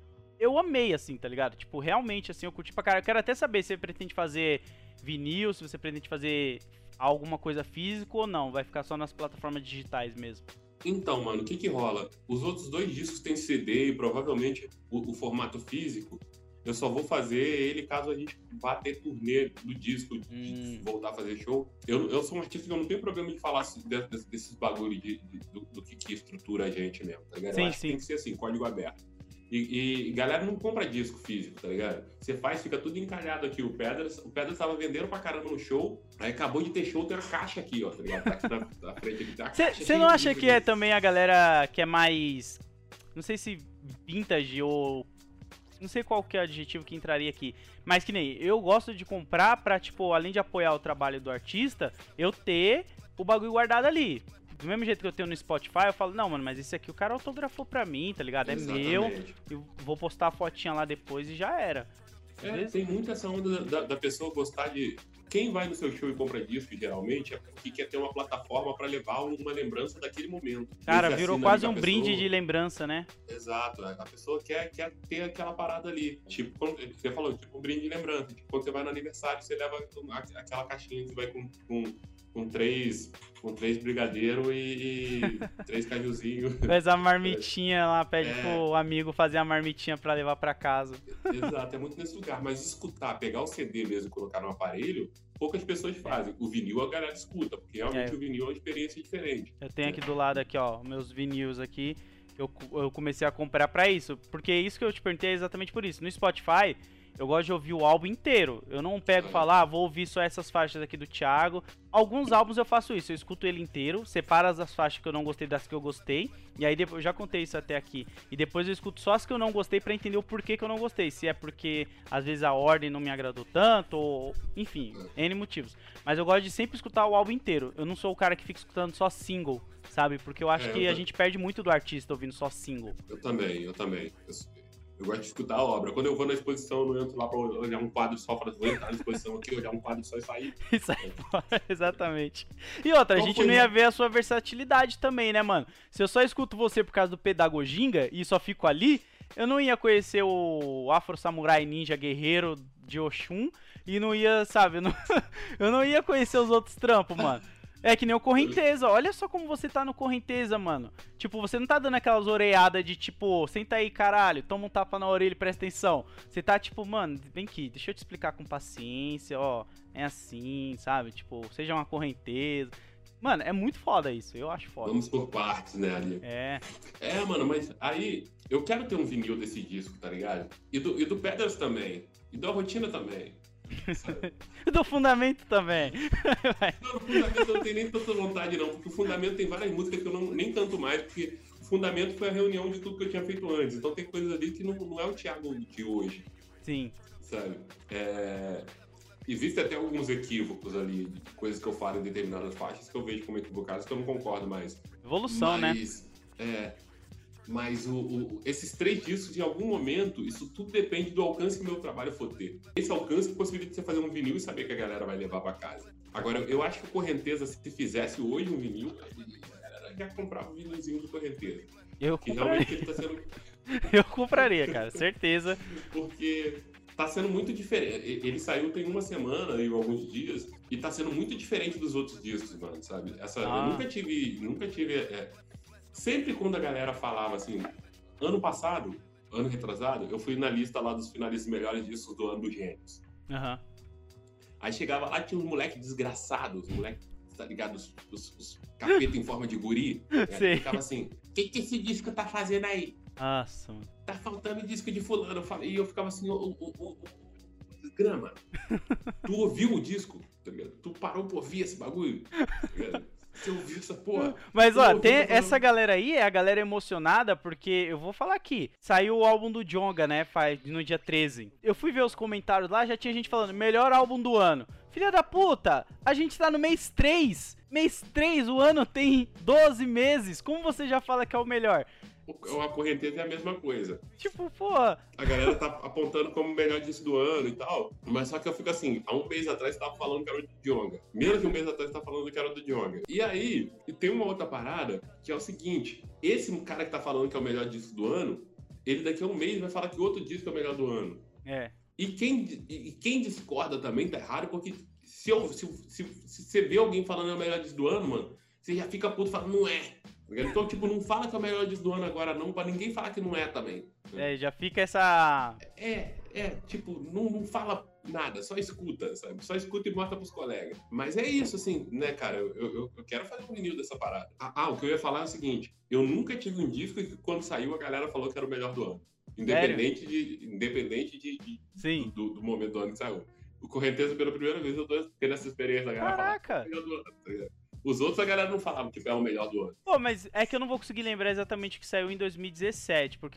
eu amei, assim, tá ligado? Tipo, realmente, assim, eu curti pra caralho. Eu quero até saber se você pretende fazer vinil, se você pretende fazer alguma coisa física ou não. Vai ficar só nas plataformas digitais mesmo. Então, mano, o que rola? Os outros 2 discos têm CD e provavelmente o formato físico, eu só vou fazer ele caso a gente vá ter turnê do disco, de voltar a fazer show. Eu sou um artista que eu não tenho problema de falar desses bagulho do que estrutura a gente mesmo, tá ligado? Sim, eu acho que tem que ser assim, código aberto. E galera não compra disco físico, tá ligado? Você faz, fica tudo encalhado aqui. O Pedras tava vendendo pra caramba no show, aí acabou de ter show, tem uma caixa aqui, ó, tá ligado? Tá aqui na frente aqui, tem uma caixa. Você não acha que é também a galera que é mais, não sei se vintage ou, não sei qual que é o adjetivo que entraria aqui, mas que nem, eu gosto de comprar pra, tipo, além de apoiar o trabalho do artista, eu ter o bagulho guardado ali. Do mesmo jeito que eu tenho no Spotify, eu falo, não, mano, mas esse aqui o cara autografou pra mim, tá ligado? É meu, eu vou postar a fotinha lá depois e já era. Tem muito essa onda da pessoa gostar de... Quem vai no seu show e compra disco, geralmente, é porque quer ter uma plataforma pra levar uma lembrança daquele momento. Cara, virou quase um brinde de lembrança, né? Exato, a pessoa quer ter aquela parada ali. Tipo, quando você falou, tipo um brinde de lembrança. Tipo, quando você vai no aniversário, você leva aquela caixinha, você vai com três brigadeiros e 3 cajuzinhos. Faz a marmitinha lá, pede pro amigo fazer a marmitinha pra levar pra casa. Exato, é muito nesse lugar. Mas escutar, pegar o CD mesmo e colocar no aparelho, poucas pessoas fazem. O vinil a galera escuta, porque realmente o vinil é uma experiência diferente. Eu tenho aqui do lado, aqui, ó, meus vinis aqui. Eu comecei a comprar pra isso. Porque isso que eu te perguntei é exatamente por isso. No Spotify, eu gosto de ouvir o álbum inteiro. Eu não pego e falo, vou ouvir só essas faixas aqui do Thiago. Alguns álbuns eu faço isso, eu escuto ele inteiro, separo as faixas que eu não gostei das que eu gostei. E aí depois, eu já contei isso até aqui. E depois eu escuto só as que eu não gostei pra entender o porquê que eu não gostei. Se é porque às vezes a ordem não me agradou tanto, ou enfim, N motivos. Mas eu gosto de sempre escutar o álbum inteiro. Eu não sou o cara que fica escutando só single, sabe? Porque eu acho que a gente perde muito do artista ouvindo só single. Eu também. Eu gosto de escutar a obra. Quando eu vou na exposição, eu não entro lá pra olhar um quadro só, vou entrar na exposição aqui, olhar um quadro só e sair. Isso aí, exatamente. E outra, a gente não ia ver a sua versatilidade também, né, mano? Se eu só escuto você por causa do Pedagoginga e só fico ali, eu não ia conhecer o Afro Samurai Ninja Guerreiro de Oxum e não ia, sabe, eu não ia conhecer os outros trampos, mano. É que nem o Correnteza, olha só como você tá no Correnteza, mano. Tipo, você não tá dando aquelas oreiadas de tipo, senta aí, caralho, toma um tapa na orelha e presta atenção. Você tá tipo, mano, vem aqui, deixa eu te explicar com paciência, ó, é assim, sabe? Tipo, seja uma Correnteza. Mano, é muito foda isso, eu acho foda. Vamos por partes, né, ali. É, mano, mas aí, eu quero ter um vinil desse disco, tá ligado? E do Pedras também, e da Rotina também. Do Fundamento também. Não, no Fundamento eu não tenho nem tanta vontade não, porque o Fundamento tem várias músicas que eu nem tanto mais, porque o Fundamento foi a reunião de tudo que eu tinha feito antes, então tem coisas ali que não é o Thiago de hoje. Sim. Sabe? Existem até alguns equívocos ali, de coisas que eu falo em determinadas faixas que eu vejo como equivocadas, que eu não concordo mais. Evolução, né? Mas esses 3 discos, em algum momento, isso tudo depende do alcance que o meu trabalho for ter. Esse alcance possibilita você fazer um vinil e saber que a galera vai levar pra casa. Agora, eu acho que o Correnteza, se fizesse hoje um vinil, a galera já comprava o vinilzinho do Correnteza. Eu compraria. Ele tá sendo... Eu compraria, cara, certeza. Porque tá sendo muito diferente. Ele saiu tem uma semana e alguns dias, e tá sendo muito diferente dos outros discos, mano, sabe? Eu nunca tive... Sempre quando a galera falava assim, ano passado, ano retrasado, eu fui na lista lá dos finalistas melhores discos do ano dos Gênios. Uhum. Aí chegava lá, tinha uns moleques desgraçados, moleques, tá ligado? Os capeta em forma de guri. Né? Ficava assim, o que esse disco tá fazendo aí? Nossa, mano. Tá faltando disco de fulano. E eu ficava assim, grama, tu ouviu o disco? Tá ligado? Tu parou pra ouvir esse bagulho? Tá ligado? Você ouviu essa porra? Mas ó, tem essa galera aí, é a galera emocionada, porque eu vou falar aqui, saiu o álbum do Djonga, né, no dia 13. Eu fui ver os comentários lá, já tinha gente falando, melhor álbum do ano. Filha da puta, a gente tá no mês 3. Mês 3, o ano tem 12 meses. Como você já fala que é o melhor? A Correnteza é a mesma coisa. Tipo, porra. A galera tá apontando como o melhor disco do ano e tal. Mas só que eu fico assim, há um mês atrás tava falando que era o do Djonga. Menos de um mês atrás tava falando que era o do Djonga. E aí, tem uma outra parada, que é o seguinte. Esse cara que tá falando que é o melhor disco do ano, ele daqui a um mês vai falar que outro disco é o melhor do ano. E quem discorda também tá errado, porque se você vê alguém falando é o melhor disco do ano, mano, você já fica puto e fala, não é. Então, tipo, não fala que é o melhor disco do ano agora não, pra ninguém falar que não é também. Já fica essa... Tipo, não fala nada, só escuta, sabe? Só escuta e mostra pros colegas. Mas é isso, assim, né, cara? Eu quero fazer um vinil dessa parada. O que eu ia falar é o seguinte, eu nunca tive um disco que quando saiu a galera falou que era o melhor do ano. Independente do momento do ano que saiu. O Correnteza, pela primeira vez, eu tô tendo essa experiência da galera. Caraca! Os outros a galera não falava que era o melhor do ano. Pô, mas é que eu não vou conseguir lembrar exatamente o que saiu em 2017, porque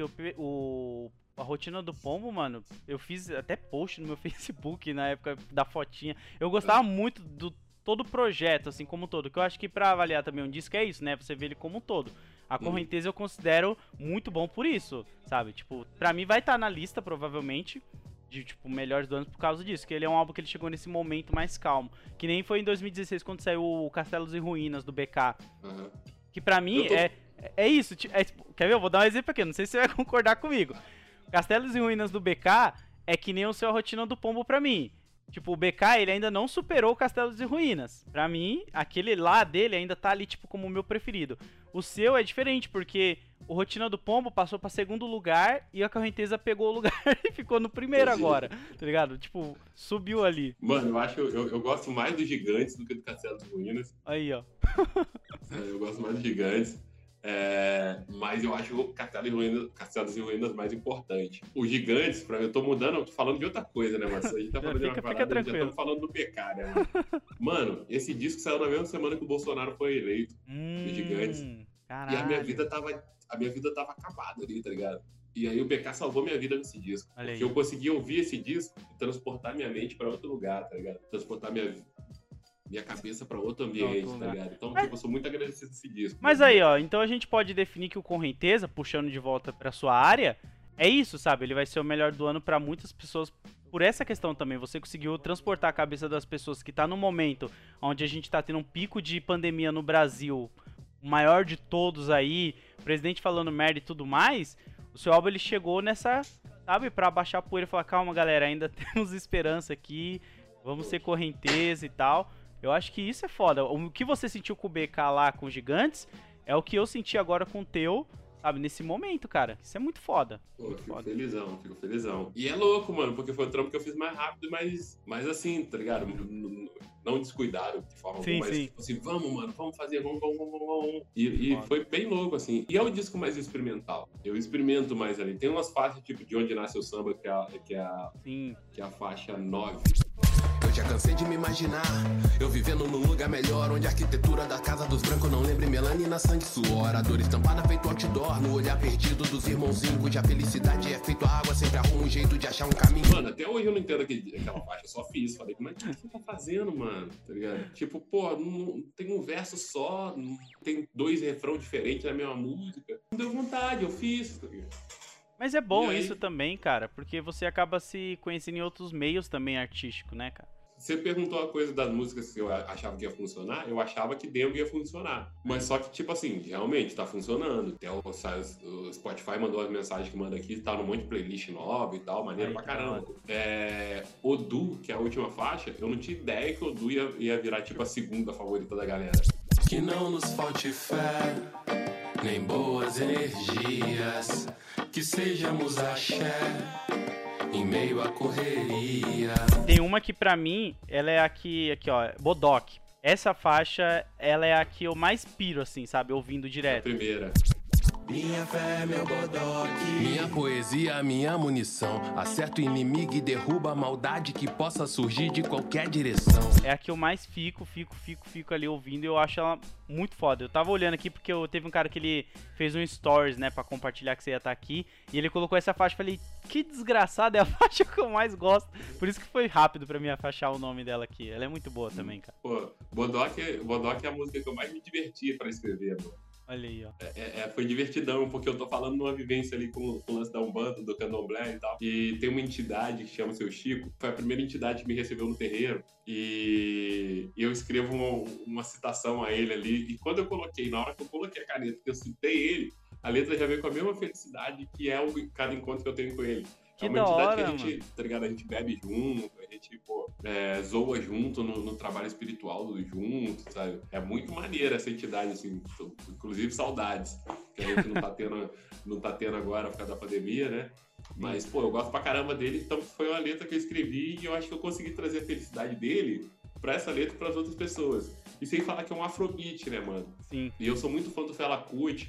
a Rotina do Pombo, mano, eu fiz até post no meu Facebook na época da fotinha. Eu gostava muito do todo o projeto, assim, como um todo. Que eu acho que pra avaliar também um disco é isso, né? Você vê ele como um todo. A Correnteza eu considero muito bom por isso, sabe? Tipo, pra mim vai estar na lista, provavelmente, de, tipo, melhores do ano por causa disso. Que ele é um álbum que ele chegou nesse momento mais calmo. Que nem foi em 2016, quando saiu o Castelos e Ruínas, do BK. Que pra mim é isso. Quer ver? Eu vou dar um exemplo aqui, não sei se você vai concordar comigo. Castelos e Ruínas do BK é que nem o seu Rotina do Pombo pra mim. Tipo, o BK, ele ainda não superou o Castelos e Ruínas. Pra mim, aquele lá dele ainda tá ali, tipo, como o meu preferido. O seu é diferente, porque o Rotina do Pombo passou pra segundo lugar e a Correnteza pegou o lugar e ficou no primeiro agora, tá ligado? Tipo, subiu ali. Mano, eu gosto mais dos Gigantes do que do Castelos e Ruínas. Aí, ó. Eu gosto mais dos Gigantes. Mas eu acho o Castelos e Ruínas mais importante. Os Gigantes, pra mim, eu tô mudando, eu tô falando de outra coisa, né, mas a gente tá falando de uma parada, já estamos falando do PK, né, mano? Esse disco saiu na mesma semana que o Bolsonaro foi eleito, os Gigantes. Caralho. E a minha vida tava acabada ali, tá ligado? E aí o PK salvou minha vida nesse disco. Porque eu consegui ouvir esse disco e transportar minha mente pra outro lugar, tá ligado? Transportar minha cabeça pra outro ambiente, tá ligado? Então, tipo, eu sou muito agradecido desse disco. Mas aí, ó, então a gente pode definir que o Correnteza, puxando de volta pra sua área, é isso, sabe? Ele vai ser o melhor do ano pra muitas pessoas. Por essa questão também, você conseguiu transportar a cabeça das pessoas que tá no momento onde a gente tá tendo um pico de pandemia no Brasil, o maior de todos aí, o presidente falando merda e tudo mais. O seu álbum, ele chegou nessa, sabe, pra baixar a poeira e falar, calma, galera, ainda temos esperança aqui, vamos ser Correnteza e tal. Eu acho que isso é foda. O que você sentiu com o BK lá, com os Gigantes, é o que eu senti agora com o teu, sabe, nesse momento, cara. Isso é muito foda. Pô, fico felizão. E é louco, mano, porque foi o trampo que eu fiz mais rápido, mas assim, tá ligado? Não descuidado de forma alguma, mas tipo assim, vamos, mano, vamos fazer, vamos. E foi bem louco, assim. E é o disco mais experimental. Eu experimento mais ali. Tem umas faixas, tipo, de Onde Nasce o Samba, que é a faixa 9. Eu já cansei de me imaginar eu vivendo num lugar melhor, onde a arquitetura da casa dos brancos não lembre melanina, sangue, suor. A dor estampada feito outdoor, no olhar perdido dos irmãozinhos, cuja felicidade é feito a água, sempre arruma um jeito de achar um caminho. Mano, até hoje eu não entendo aquela faixa, eu só fiz. Falei, mas o que você tá fazendo, mano? Tá ligado? Tipo, pô, não tem um verso só, não tem 2 refrões diferentes na mesma música. Não deu vontade, eu fiz, tá ligado? Mas é bom isso também, cara, porque você acaba se conhecendo em outros meios também artísticos, né, cara? Você perguntou a coisa das músicas que eu achava que ia funcionar, eu achava que demo ia funcionar. Mas só que, tipo assim, realmente tá funcionando. Até o Spotify mandou as mensagens que manda aqui, tá num monte de playlist nova e tal, maneiro pra caramba. Odu, que é a última faixa, eu não tinha ideia que Odu ia virar, tipo, a segunda favorita da galera. Que não nos falte fé, nem boas energias, que sejamos axé em meio à correria. Tem uma que pra mim, ela é aqui ó, Bodoque. Essa faixa, ela é a que eu mais piro, assim, sabe, ouvindo direto. A primeira. Minha fé, meu bodoque. Minha poesia, minha munição. Acerta o inimigo e derruba a maldade que possa surgir de qualquer direção. É a que eu mais fico ali ouvindo e eu acho ela muito foda. Eu tava olhando aqui porque teve um cara que ele fez um stories, né, pra compartilhar que você ia estar aqui. E ele colocou essa faixa e falei, que desgraçado, é a faixa que eu mais gosto. Por isso que foi rápido pra mim achar o nome dela aqui. Ela é muito boa também, cara. Pô, Bodoque é a música que eu mais me diverti pra escrever, mano. Olha aí, ó. Foi divertidão, porque eu tô falando numa vivência ali com o lance da Umbanda, do Candomblé e tal. E tem uma entidade que chama Seu Chico, foi a primeira entidade que me recebeu no terreiro. E eu escrevo uma citação a ele ali. E quando eu coloquei, na hora que eu coloquei a caneta, que eu citei ele, a letra já veio com a mesma felicidade que é cada encontro que eu tenho com ele. Que é uma da entidade hora, que a gente, tá ligado? A gente bebe junto, a gente, zoa junto no trabalho espiritual junto, sabe? É muito maneiro essa entidade, assim, inclusive saudades, que a gente não tá tendo agora por causa da pandemia, né? Mas, eu gosto pra caramba dele, então foi uma letra que eu escrevi e eu acho que eu consegui trazer a felicidade dele pra essa letra e pras outras pessoas. E sem falar que é um afrobeat, né, mano? Sim. E eu sou muito fã do Fela Kuti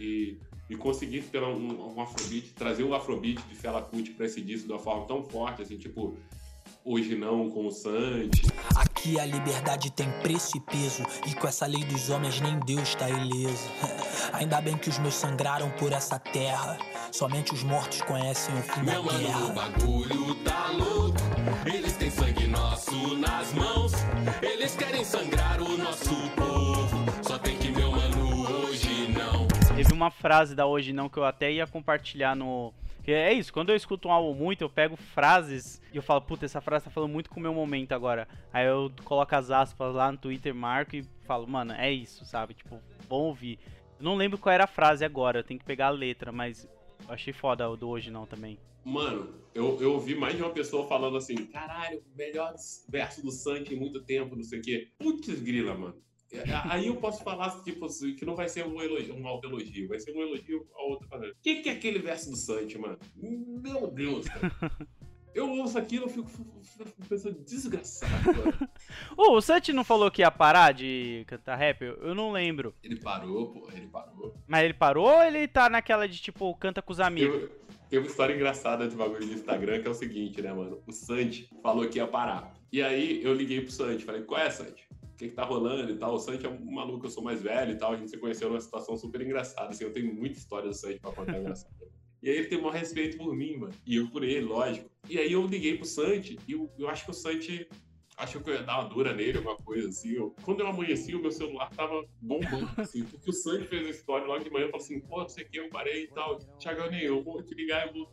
e consegui ter um afrobeat, trazer um afrobeat de Fela Kuti pra esse disco de uma forma tão forte, assim, tipo, Hoje Não, com o Santi. Aqui a liberdade tem preço e peso, e com essa lei dos homens nem Deus tá ileso. Ainda bem que os meus sangraram por essa terra, somente os mortos conhecem o fim da guerra. Meu mano, o bagulho tá louco, eles têm sangue nosso nas mãos, eles querem sangrar o nosso povo, só tem que meu mano, hoje não. Teve uma frase da Hoje Não que eu até ia compartilhar no... É isso, quando eu escuto um álbum muito, eu pego frases e eu falo, puta, essa frase tá falando muito com o meu momento agora. Aí eu coloco as aspas lá no Twitter, marco e falo, mano, é isso, sabe? Tipo, bom ouvir. Eu não lembro qual era a frase agora, eu tenho que pegar a letra, mas eu achei foda o do Hoje Não também. Mano, eu ouvi mais de uma pessoa falando assim, caralho, melhor verso do Santi em muito tempo, não sei o quê. Putz grila, mano. Aí eu posso falar, tipo, que não vai ser um autoelogio, vai ser um elogio a outra fazendo. O que é aquele verso do Santi, mano? Meu Deus, cara. Eu ouço aquilo, eu fico pensando, desgraçado, mano. O Santi não falou que ia parar de cantar rap? Eu não lembro. Ele parou, pô, ele parou. Mas ele parou ou ele tá naquela de, tipo, canta com os amigos? Tem uma história engraçada de bagulho de Instagram, que é o seguinte, né, mano? O Santi falou que ia parar. E aí eu liguei pro Santi, falei, qual é, Santi? O que tá rolando e tal? O Santi é um maluco, eu sou mais velho e tal. A gente se conheceu numa situação super engraçada, assim. Eu tenho muita história do Santi pra contar engraçada. E aí ele tem o maior respeito por mim, mano. E eu por ele, lógico. E aí eu liguei pro Santi e eu acho que o Santi achou que eu ia dar uma dura nele, alguma coisa assim. Quando eu amanheci, o meu celular tava bombando, assim. Porque o Santi fez a história logo de manhã e falou assim, pô, não sei o que, eu parei e tal. Thiago, eu vou te ligar, eu vou...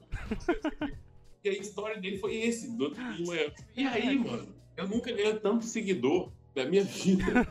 E a história dele foi esse, do outro dia de manhã. E aí, mano, eu nunca ganhei tanto seguidor da minha vida.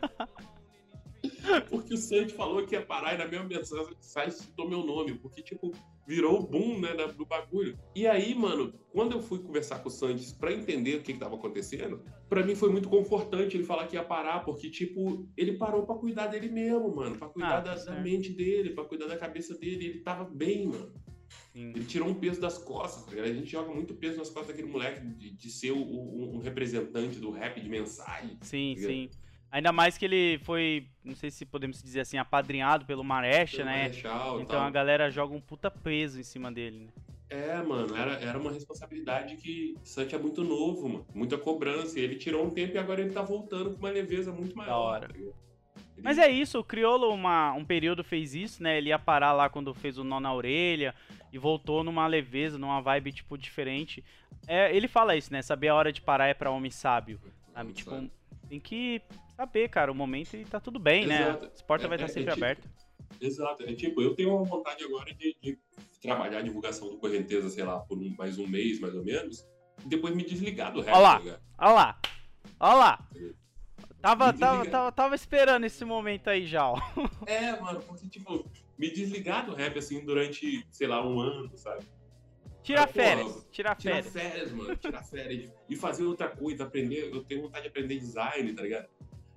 Porque o Santi falou que ia parar e na mesma mensagem citou meu nome. Porque, tipo, virou o boom, né, do bagulho. E aí, mano, quando eu fui conversar com o Santi pra entender o que tava acontecendo, pra mim foi muito confortante ele falar que ia parar. Porque, tipo, ele parou pra cuidar dele mesmo, mano. Pra cuidar da mente dele, pra cuidar da cabeça dele. Ele tava bem, mano. Sim. Ele tirou um peso das costas, tá ligado? A gente joga muito peso nas costas daquele moleque de ser um representante do rap de mensagem. Sim, tá sim. Ainda mais que ele foi, não sei se podemos dizer assim, apadrinhado pelo Marechal, né? Então tal. A galera joga um puta peso em cima dele, né? É, mano, era uma responsabilidade que o Santi é muito novo, mano. Muita cobrança. E ele tirou um tempo e agora ele tá voltando com uma leveza muito maior. Da hora. Tá? Mas é isso, o Criolo um período fez isso, né? Ele ia parar lá quando fez o Nó na Orelha e voltou numa leveza, numa vibe, tipo, diferente. Ele fala isso, né? Saber a hora de parar é pra homem sábio, sabe? Tipo, tem que saber, cara, o momento e tá tudo bem, exato. Né? As portas vai estar sempre abertas. Exato. Eu tenho uma vontade agora de trabalhar a divulgação do Correnteza, sei lá, por mais um mês, mais ou menos, e depois me desligar do rap. Olha lá. Tava esperando esse momento aí já, ó. Mano, porque, tipo, me desligar do rap, assim, durante, sei lá, um ano, sabe? Tirar férias, mano. Tirar férias. E fazer outra coisa, aprender. Eu tenho vontade de aprender design, tá ligado?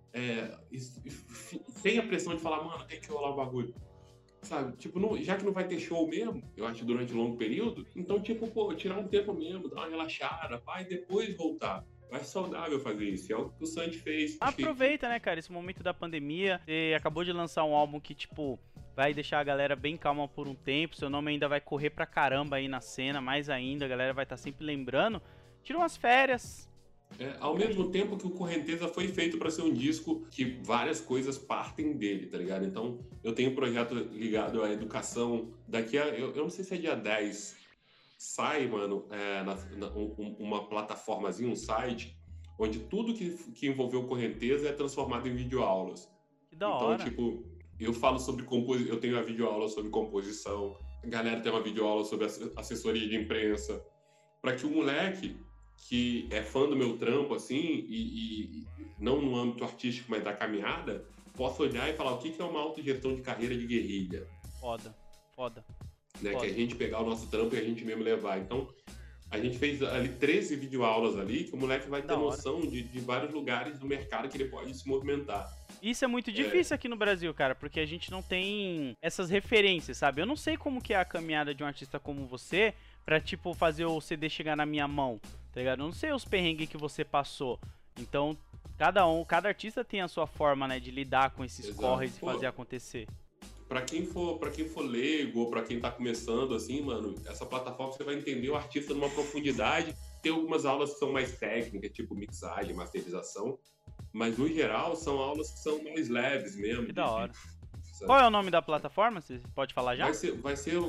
Sem a pressão de falar, mano, tem que rolar o bagulho. Sabe? Tipo, já que não vai ter show mesmo, eu acho, durante um longo período, então, tipo, pô, tirar um tempo mesmo, dar uma relaxada, pá, e depois voltar. É saudável fazer isso, é o que o Santi fez. Aproveita, né, cara, esse momento da pandemia. Você acabou de lançar um álbum que, tipo, vai deixar a galera bem calma por um tempo. Seu nome ainda vai correr pra caramba aí na cena, mais ainda. A galera vai estar sempre lembrando. Tira umas férias. Ao mesmo tempo que o Correnteza foi feito pra ser um disco que várias coisas partem dele, tá ligado? Então, eu tenho um projeto ligado à educação. Daqui a... Eu não sei se é dia 10... sai, mano, uma plataformazinha, um site, onde tudo que envolveu Correnteza é transformado em videoaulas. Que da hora. Então, tipo, eu falo sobre eu tenho a videoaula sobre composição, a galera tem uma videoaula sobre assessoria de imprensa, para que o moleque que é fã do meu trampo, assim, e não no âmbito artístico, mas da caminhada, possa olhar e falar o que é uma autogestão de carreira de guerrilha. Foda. Foda. Né? Foda. Que é a gente pegar o nosso trampo e a gente mesmo levar. Então, a gente fez ali 13 videoaulas ali, que o moleque vai ter noção de vários lugares do mercado que ele pode se movimentar. Isso é muito difícil aqui no Brasil, cara, porque a gente não tem essas referências, sabe? Eu não sei como que é a caminhada de um artista como você pra, tipo, fazer o CD chegar na minha mão, tá ligado? Eu não sei os perrengues que você passou. Então, cada artista tem a sua forma, né, de lidar com esses corres e fazer acontecer. Pra quem for leigo ou pra quem tá começando, assim, mano, essa plataforma você vai entender o artista numa profundidade. Tem algumas aulas que são mais técnicas, tipo mixagem, masterização, mas no geral são aulas que são mais leves mesmo. Que da hora. Qual é o nome da plataforma? Você pode falar já? Vai ser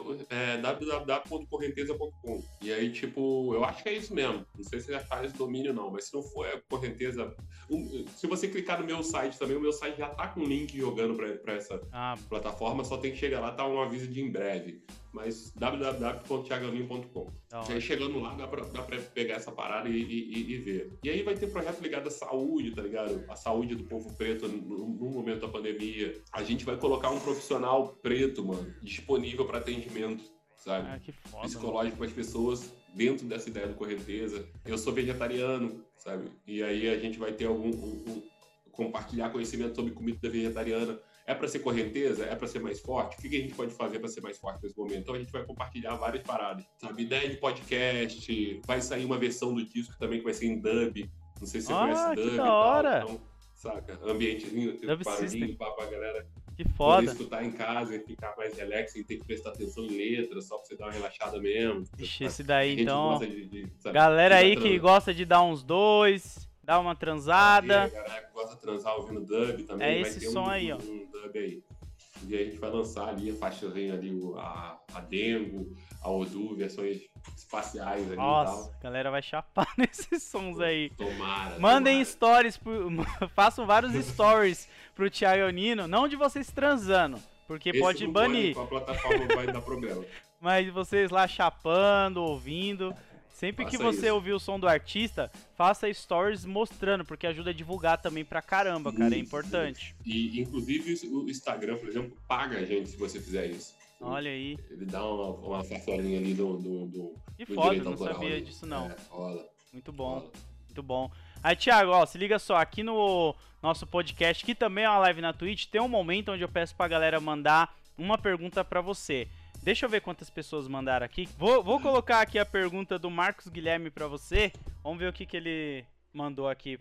www.correnteza.com. E aí, tipo, eu acho que é isso mesmo. Não sei se já faz esse domínio não, mas se não for, é Correnteza. Se você clicar no meu site também, o meu site já tá com link jogando pra essa plataforma, só tem que chegar lá, tá um aviso de em breve. Mas www.thiagoninho.com. Aí chegando lá, dá pra pegar essa parada e ver. E aí vai ter projeto ligado à saúde, tá ligado? A saúde do povo preto no momento da pandemia. A gente vai colocar um profissional preto, mano, disponível para atendimento, sabe? Que foda, psicológico para as pessoas dentro dessa ideia do Correnteza. Eu sou vegetariano, sabe? E aí a gente vai ter compartilhar conhecimento sobre comida vegetariana. É para ser correnteza? É para ser mais forte? O que a gente pode fazer para ser mais forte nesse momento? Então a gente vai compartilhar várias paradas, sabe? Ideia de podcast, vai sair uma versão do disco também que vai ser em dub. Não sei se você conhece dub que e da tal. hora. Então, saca? Ambientezinho, barulhinho, pra galera que foda. poder escutar em casa e ficar mais relax, sem ter que prestar atenção em letras, só pra você dar uma relaxada mesmo. Ixi, esse daí então. Sabe, galera aí que gosta de dar uns dois, dar uma transada. A galera que gosta de transar ouvindo dub também. É vai esse ter som aí, ó. Um dub aí. E aí a gente vai lançar ali a faixazinha ali, a Dengo, a Odu, versões espaciais ali. Nossa, e tal. A galera vai chapar nesses sons aí. Tomara. Mandem stories, façam vários stories pro Thiago Nino, não de vocês transando, porque Esse pode não banir. A plataforma vai dar problema. Mas vocês lá chapando, ouvindo. Sempre que você ouvir o som do artista, faça stories mostrando, porque ajuda a divulgar também pra caramba, cara. É importante. E, inclusive, o Instagram, por exemplo, paga a gente se você fizer isso. Olha aí. Ele dá uma farfolinha ali do que foda, direito não autoral, sabia né? disso não. Rola. Muito bom, Rola. muito bom. Aí, Thiago, ó, se liga só, aqui no nosso podcast, que também é uma live na Twitch, tem um momento onde eu peço pra galera mandar uma pergunta pra você. Deixa eu ver quantas pessoas mandaram aqui. Vou colocar aqui a pergunta do Marcos Guilherme pra você. Vamos ver o que ele mandou aqui.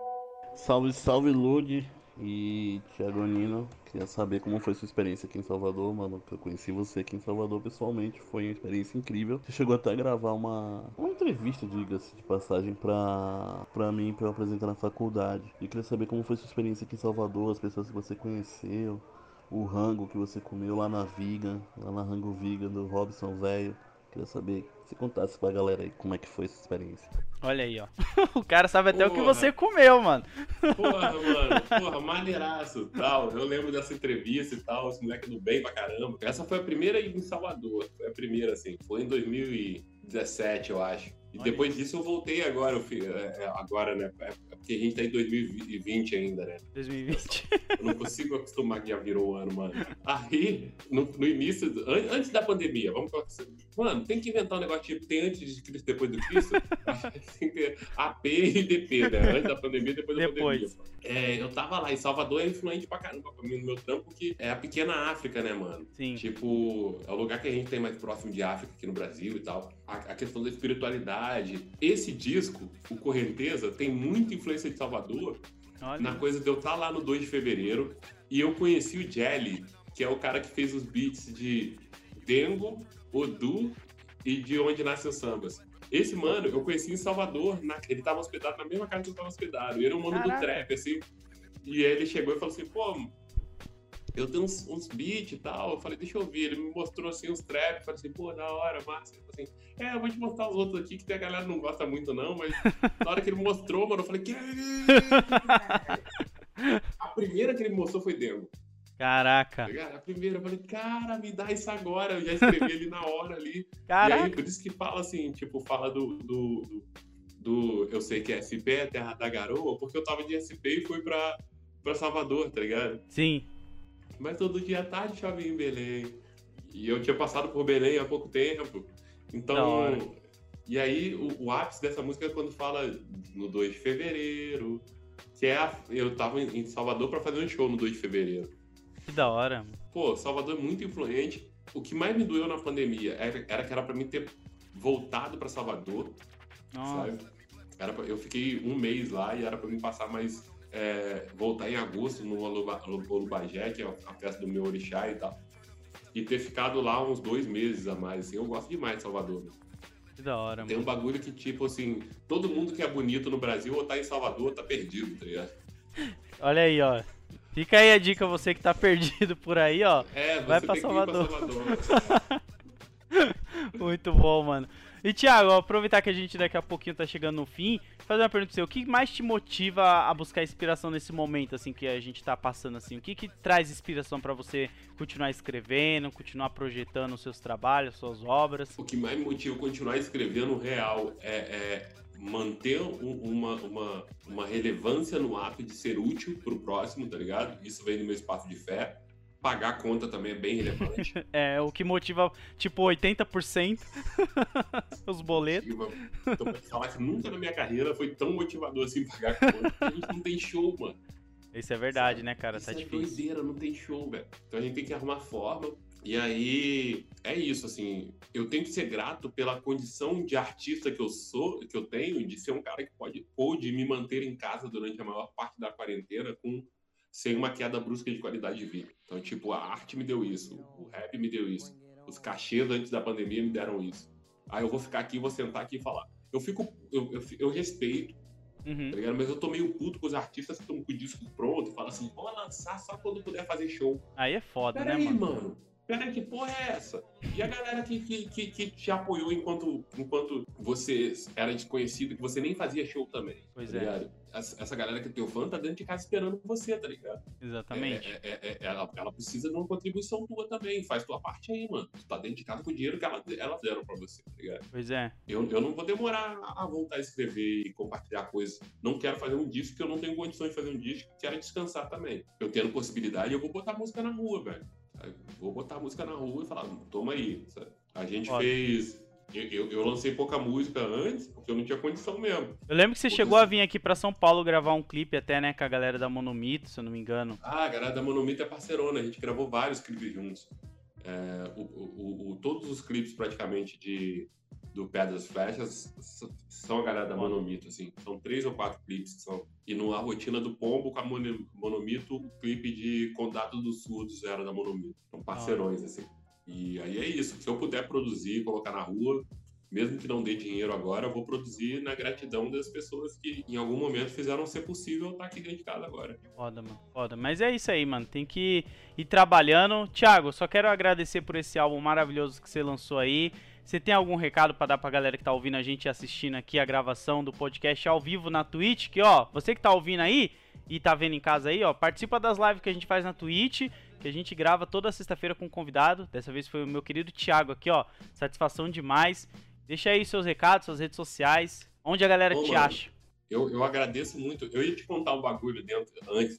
Salve, salve, Lud e Thiago Nino. Queria saber como foi sua experiência aqui em Salvador, mano. Eu conheci você aqui em Salvador pessoalmente. Foi uma experiência incrível. Você chegou até a gravar uma entrevista, diga-se de passagem, pra mim, pra eu apresentar na faculdade. E queria saber como foi sua experiência aqui em Salvador, as pessoas que você conheceu. O rango que você comeu lá na Viga, lá na Rango Viga do Robson Velho. Queria saber, se contasse pra galera aí como é que foi essa experiência. Olha aí, ó. O cara sabe até o que você comeu, mano. Porra, maneiraço, tal. Eu lembro dessa entrevista e tal, esse moleque do bem pra caramba. Essa foi a primeira em Salvador, foi a primeira, assim. Foi em 2017, eu acho. E depois disso eu voltei agora, agora, né? Porque a gente tá em 2020 ainda, né? 2020. Eu não consigo acostumar que já virou um ano, mano. Aí, no início, antes da pandemia, vamos colocar assim, mano, tem que inventar um negócio tipo, tem antes de Cristo, depois do Cristo? Tem que ter AP e DP, né? Antes da pandemia, depois da pandemia. Eu tava lá, e Salvador é influente pra caramba pra mim no meu trampo, que é a pequena África, né, mano? Sim. Tipo, é o lugar que a gente tem mais próximo de África aqui no Brasil e tal. A questão da espiritualidade. Esse disco, o Correnteza, tem muita influência de Salvador. Olha. Na coisa de eu estar lá no 2 de fevereiro e eu conheci o Jelly, que é o cara que fez os beats de Dengo, Odu e de Onde Nascem os Sambas. Esse mano, eu conheci em Salvador, ele tava hospedado na mesma casa que eu tava hospedado. Ele era um mano do trap, assim. E aí ele chegou e falou assim, pô, eu tenho uns beats e tal. Eu falei, deixa eu ouvir. Ele me mostrou assim uns trap. Eu falei assim, pô, da hora, massa. Ele falou assim, eu vou te mostrar os outros aqui, que a galera não gosta muito não, mas na hora que ele mostrou, mano, eu falei, que a primeira que ele mostrou foi Dengo. Caraca. A primeira, eu falei, cara, me dá isso agora. Eu já escrevi ali na hora ali. Caraca. E aí, por isso que fala assim, tipo, fala do eu sei que SP é terra da garoa, porque eu tava de SP e fui pra Salvador, tá ligado? Sim. Mas todo dia à tarde chove em Belém. E eu tinha passado por Belém há pouco tempo. Então, e aí o ápice dessa música é quando fala no 2 de fevereiro, que eu tava em Salvador pra fazer um show no 2 de fevereiro. Que da hora. Pô, Salvador é muito influente. O que mais me doeu na pandemia era que era pra mim ter voltado pra Salvador, sabe? Eu fiquei um mês lá e era pra mim passar mais... voltar em agosto no Olubajé, que é a festa do meu orixá e tal. E ter ficado lá uns 2 meses a mais. Assim, eu gosto demais de Salvador. Que da hora, mano. Tem um bagulho que, tipo assim, todo mundo que é bonito no Brasil ou tá em Salvador, tá perdido, tá ligado? Olha aí, ó. Fica aí a dica, você que tá perdido por aí, ó. Vai pra Salvador. Muito bom, mano. E Thiago, aproveitar que a gente daqui a pouquinho tá chegando no fim, fazer uma pergunta pra você. O que mais te motiva a buscar inspiração nesse momento, assim, que a gente tá passando, assim? O que traz inspiração pra você continuar escrevendo, continuar projetando os seus trabalhos, suas obras? O que mais me motiva a continuar escrevendo real é manter uma relevância no ato de ser útil pro próximo, tá ligado? Isso vem do meu espaço de fé. Pagar a conta também é bem relevante. O que motiva, tipo, 80% os boletos. Então, pra falar que nunca na minha carreira foi tão motivador assim pagar a conta, porque a gente não tem show, mano. Isso é verdade, né, cara? Isso tá difícil. Doideira, não tem show, velho. Então a gente tem que arrumar forma. E aí, é isso, assim, eu tenho que ser grato pela condição de artista que eu tenho, de ser um cara que pôde me manter em casa durante a maior parte da quarentena sem uma queda brusca de qualidade de vida. Então, tipo, a arte me deu isso, o rap me deu isso, os cachês antes da pandemia me deram isso. Aí eu vou ficar aqui, vou sentar aqui e falar. Eu respeito, tá ligado? Mas eu tô meio puto com os artistas que estão com o disco pronto e falam assim, vou lançar só quando puder fazer show. Aí é foda, Pera né, aí, mano? Peraí, que porra é essa? E a galera que te apoiou enquanto você era desconhecido, que você nem fazia show também. Pois tá ligado? Essa galera que é teu fã tá dentro de casa esperando você, tá ligado? Exatamente. Ela precisa de uma contribuição tua também. Faz tua parte aí, mano. Tu tá dentro de casa com o dinheiro que elas deram pra você, tá ligado? Pois é. Eu não vou demorar a voltar a escrever e compartilhar coisas. Não quero fazer um disco, que eu não tenho condições de fazer um disco. Quero descansar também. Eu tendo possibilidade, eu vou botar música na rua, velho. Vou botar a música na rua e falar, toma aí, sabe? A gente fez... Eu lancei pouca música antes, porque eu não tinha condição mesmo. Eu lembro que você chegou a vir aqui pra São Paulo gravar um clipe até, né, com a galera da Monomito, se eu não me engano. A galera da Monomito é parceirona, a gente gravou vários clipes juntos. Todos os clipes, praticamente, do Pedras Flechas são a galera da Monomito, assim. São 3 ou 4 clipes que são. E na rotina do Pombo com a Monomito, o clipe de Contato dos Surdos era da Monomito. São parceirões, assim. E aí é isso. Se eu puder produzir, colocar na rua, mesmo que não dê dinheiro agora, eu vou produzir na gratidão das pessoas que em algum momento fizeram ser possível estar aqui dentro de casa agora. Foda, mano. Foda. Mas é isso aí, mano. Tem que ir trabalhando. Thiago, só quero agradecer por esse álbum maravilhoso que você lançou aí. Você tem algum recado pra dar pra galera que tá ouvindo a gente e assistindo aqui a gravação do podcast ao vivo na Twitch? Que, ó, você que tá ouvindo aí e tá vendo em casa aí, ó, participa das lives que a gente faz na Twitch, que a gente grava toda sexta-feira com um convidado. Dessa vez foi o meu querido Thiago aqui, ó. Satisfação demais. Deixa aí seus recados, suas redes sociais, onde a galera te acha. Eu agradeço muito. Eu ia te contar um bagulho antes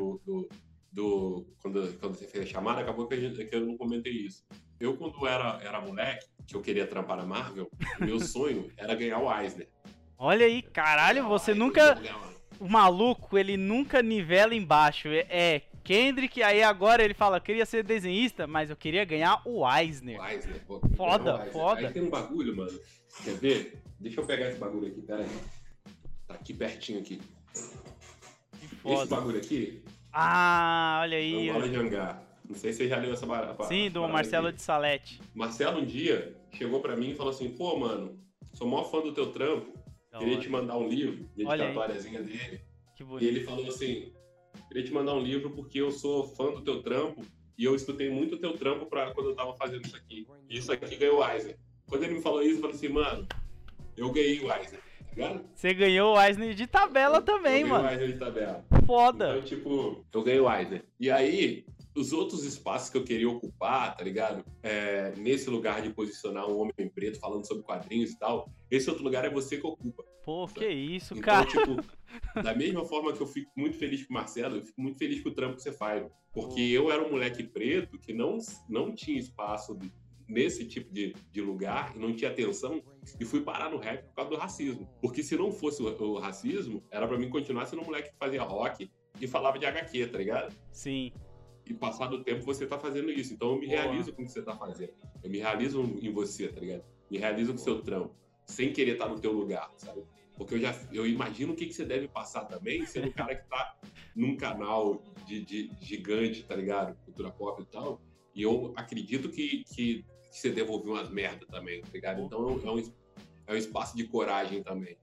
quando você fez a chamada, acabou que eu não comentei isso. Eu, quando era moleque, que eu queria trampar na Marvel, meu sonho era ganhar o Eisner. Olha aí, caralho, você nunca... O maluco, ele nunca nivela embaixo. Kendrick, aí agora ele fala, queria ser desenhista, mas eu queria ganhar o Eisner. O Eisner, pô. Foda. Aí tem um bagulho, mano. Quer ver? Deixa eu pegar esse bagulho aqui, pera aí. Tá aqui pertinho aqui. Esse bagulho aqui... Ah, olha aí. É um bola de hangar. Não sei se você já leu essa barra. Sim, do Marcelo aqui. de Salete. Marcelo um dia chegou pra mim e falou assim, pô, mano, sou maior fã do teu trampo, queria te mandar um livro, dedicatóriazinha dele. Que bonito. E ele falou assim, queria te mandar um livro porque eu sou fã do teu trampo e eu escutei muito o teu trampo quando eu tava fazendo isso aqui. E isso aqui ganhou o Eisner. Quando ele me falou isso, eu falei assim, mano, eu ganhei o Eisner. Você ganhou o Eisner de tabela também, mano. Eu ganhei o Eisner de tabela. Foda. Então, tipo, eu ganhei o Eisner. E aí, os outros espaços que eu queria ocupar, tá ligado? Nesse lugar de posicionar um homem preto falando sobre quadrinhos e tal, esse outro lugar é você que ocupa. Pô, sabe? que isso, Então, cara. tipo, da mesma forma que eu fico muito feliz com o Marcelo, eu fico muito feliz com o trampo que você faz. Porque eu era um moleque preto que não tinha espaço nesse tipo de lugar, e não tinha atenção, e fui parar no rap por causa do racismo. Porque se não fosse o racismo, era pra mim continuar sendo um moleque que fazia rock e falava de HQ, tá ligado? Sim. E passado o tempo você tá fazendo isso. Então eu me realizo com o que você tá fazendo. Eu me realizo em você, tá ligado? Me realizo com o seu trampo. Sem querer estar no teu lugar, sabe? Porque eu imagino o que você deve passar também, sendo um cara que tá num canal de gigante, tá ligado? Cultura pop e tal. E eu acredito que você devolveu umas merda também, tá ligado? Então é um espaço de coragem também.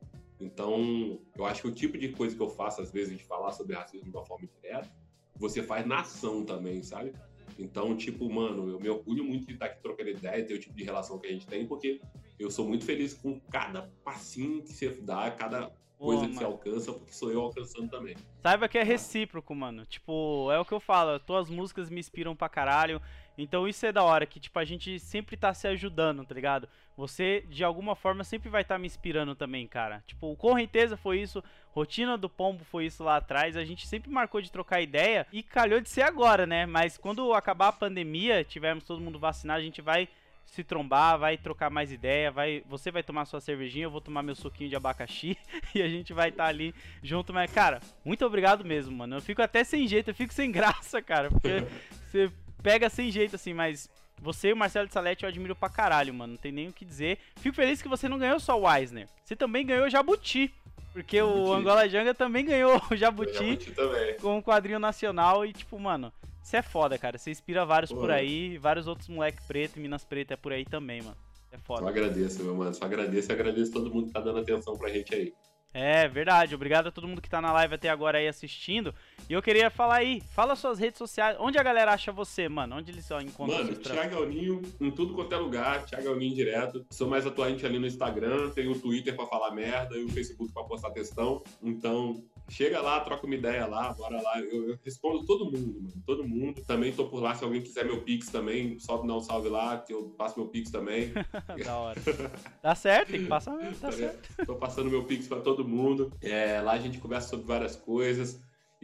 Então, eu acho que o tipo de coisa que eu faço, às vezes, de falar sobre racismo de uma forma direta, você faz na ação também, sabe? Então, tipo, mano, eu me orgulho muito de estar aqui trocando ideia e ter o tipo de relação que a gente tem, porque eu sou muito feliz com cada passinho que você dá, cada coisa que você alcança, porque sou eu alcançando também. Saiba que é recíproco, mano. Tipo, é o que eu falo, tuas músicas me inspiram pra caralho. Então isso é da hora, que tipo, a gente sempre tá se ajudando, tá ligado? Você, de alguma forma, sempre vai estar me inspirando também, cara. Tipo, o Correnteza foi isso, Rotina do Pombo foi isso lá atrás. A gente sempre marcou de trocar ideia e calhou de ser agora, né? Mas quando acabar a pandemia, tivermos todo mundo vacinado, a gente vai se trombar, vai trocar mais ideia, você vai tomar sua cervejinha, eu vou tomar meu suquinho de abacaxi e a gente vai estar ali junto. Mas, cara, muito obrigado mesmo, mano. Eu fico até sem jeito, eu fico sem graça, cara, porque você pega sem jeito, assim, mas você e o Marcelo de Salete eu admiro pra caralho, mano, não tem nem o que dizer. Fico feliz que você não ganhou só o Eisner, você também ganhou o Jabuti, porque o Angola Janga também ganhou o Jabuti com um quadrinho nacional e, tipo, mano, você é foda, cara. Você inspira vários por aí, vários outros moleque preto, Minas Preta é por aí também, mano. É foda. Só agradeço, meu mano. Só agradeço e agradeço todo mundo que tá dando atenção pra gente aí. É verdade. Obrigado a todo mundo que tá na live até agora aí assistindo. E eu queria falar aí, fala suas redes sociais. Onde a galera acha você, mano? Onde eles só encontram você? Mano, Thiago Elninho em tudo quanto é lugar. Thiago Elninho direto. Sou mais atuante ali no Instagram. Tenho o Twitter pra falar merda e o Facebook pra postar textão. Então, chega lá, troca uma ideia lá, bora lá. Eu respondo todo mundo, mano. Todo mundo. Também tô por lá. Se alguém quiser meu Pix também, só dar um salve lá, que eu passo meu Pix também. Da hora. Tá certo, tem que passar mesmo, tá certo. Tô passando meu Pix pra todo mundo. Lá a gente conversa sobre várias coisas.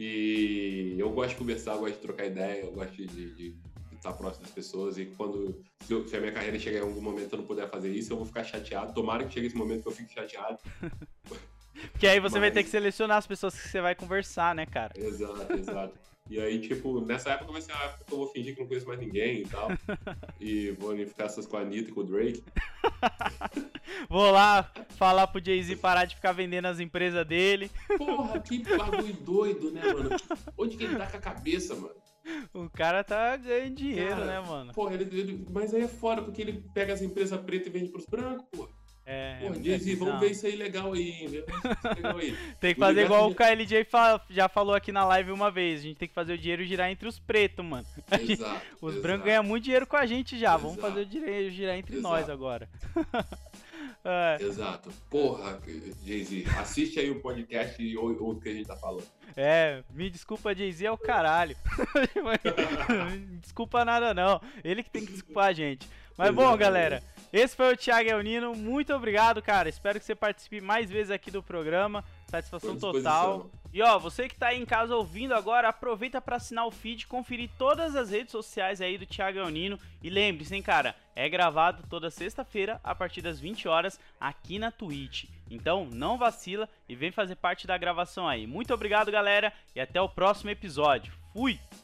E eu gosto de conversar, eu gosto de trocar ideia, eu gosto de estar próximo das pessoas. E quando se a minha carreira chegar em algum momento eu não puder fazer isso, eu vou ficar chateado. Tomara que chegue esse momento que eu fique chateado. Porque aí você vai ter que selecionar as pessoas que você vai conversar, né, cara? Exato. E aí, tipo, nessa época vai ser a época que eu vou fingir que não conheço mais ninguém e tal. E vou unificar essas com a Anitta e com o Drake. Vou lá falar pro Jay-Z parar de ficar vendendo as empresas dele. Porra, que bagulho doido, né, mano? Onde que ele tá com a cabeça, mano? O cara tá ganhando dinheiro, cara, né, mano? Porra, mas aí é foda, porque ele pega as empresas pretas e vende pros brancos, porra. Porra, Jay-Z, vamos ver isso aí legal aí, né? Tem que fazer igual o KLJ já falou aqui na live uma vez. A gente tem que fazer o dinheiro girar entre os pretos, mano. Os brancos ganham muito dinheiro com a gente já. Vamos fazer o dinheiro girar entre nós agora. Exato. Porra, Jay-Z, assiste aí o podcast e ouve o que a gente tá falando. Me desculpa, Jay-Z é o caralho. Desculpa nada não. Ele que tem que desculpar a gente. Mas bom, galera, esse foi o Thiago Elnino. Muito obrigado, cara. Espero que você participe mais vezes aqui do programa. Satisfação total. E ó, você que tá aí em casa ouvindo agora, aproveita pra assinar o feed, conferir todas as redes sociais aí do Thiago Elnino. E lembre-se, hein, cara, é gravado toda sexta-feira a partir das 20 horas aqui na Twitch. Então não vacila e vem fazer parte da gravação aí. Muito obrigado, galera, e até o próximo episódio. Fui!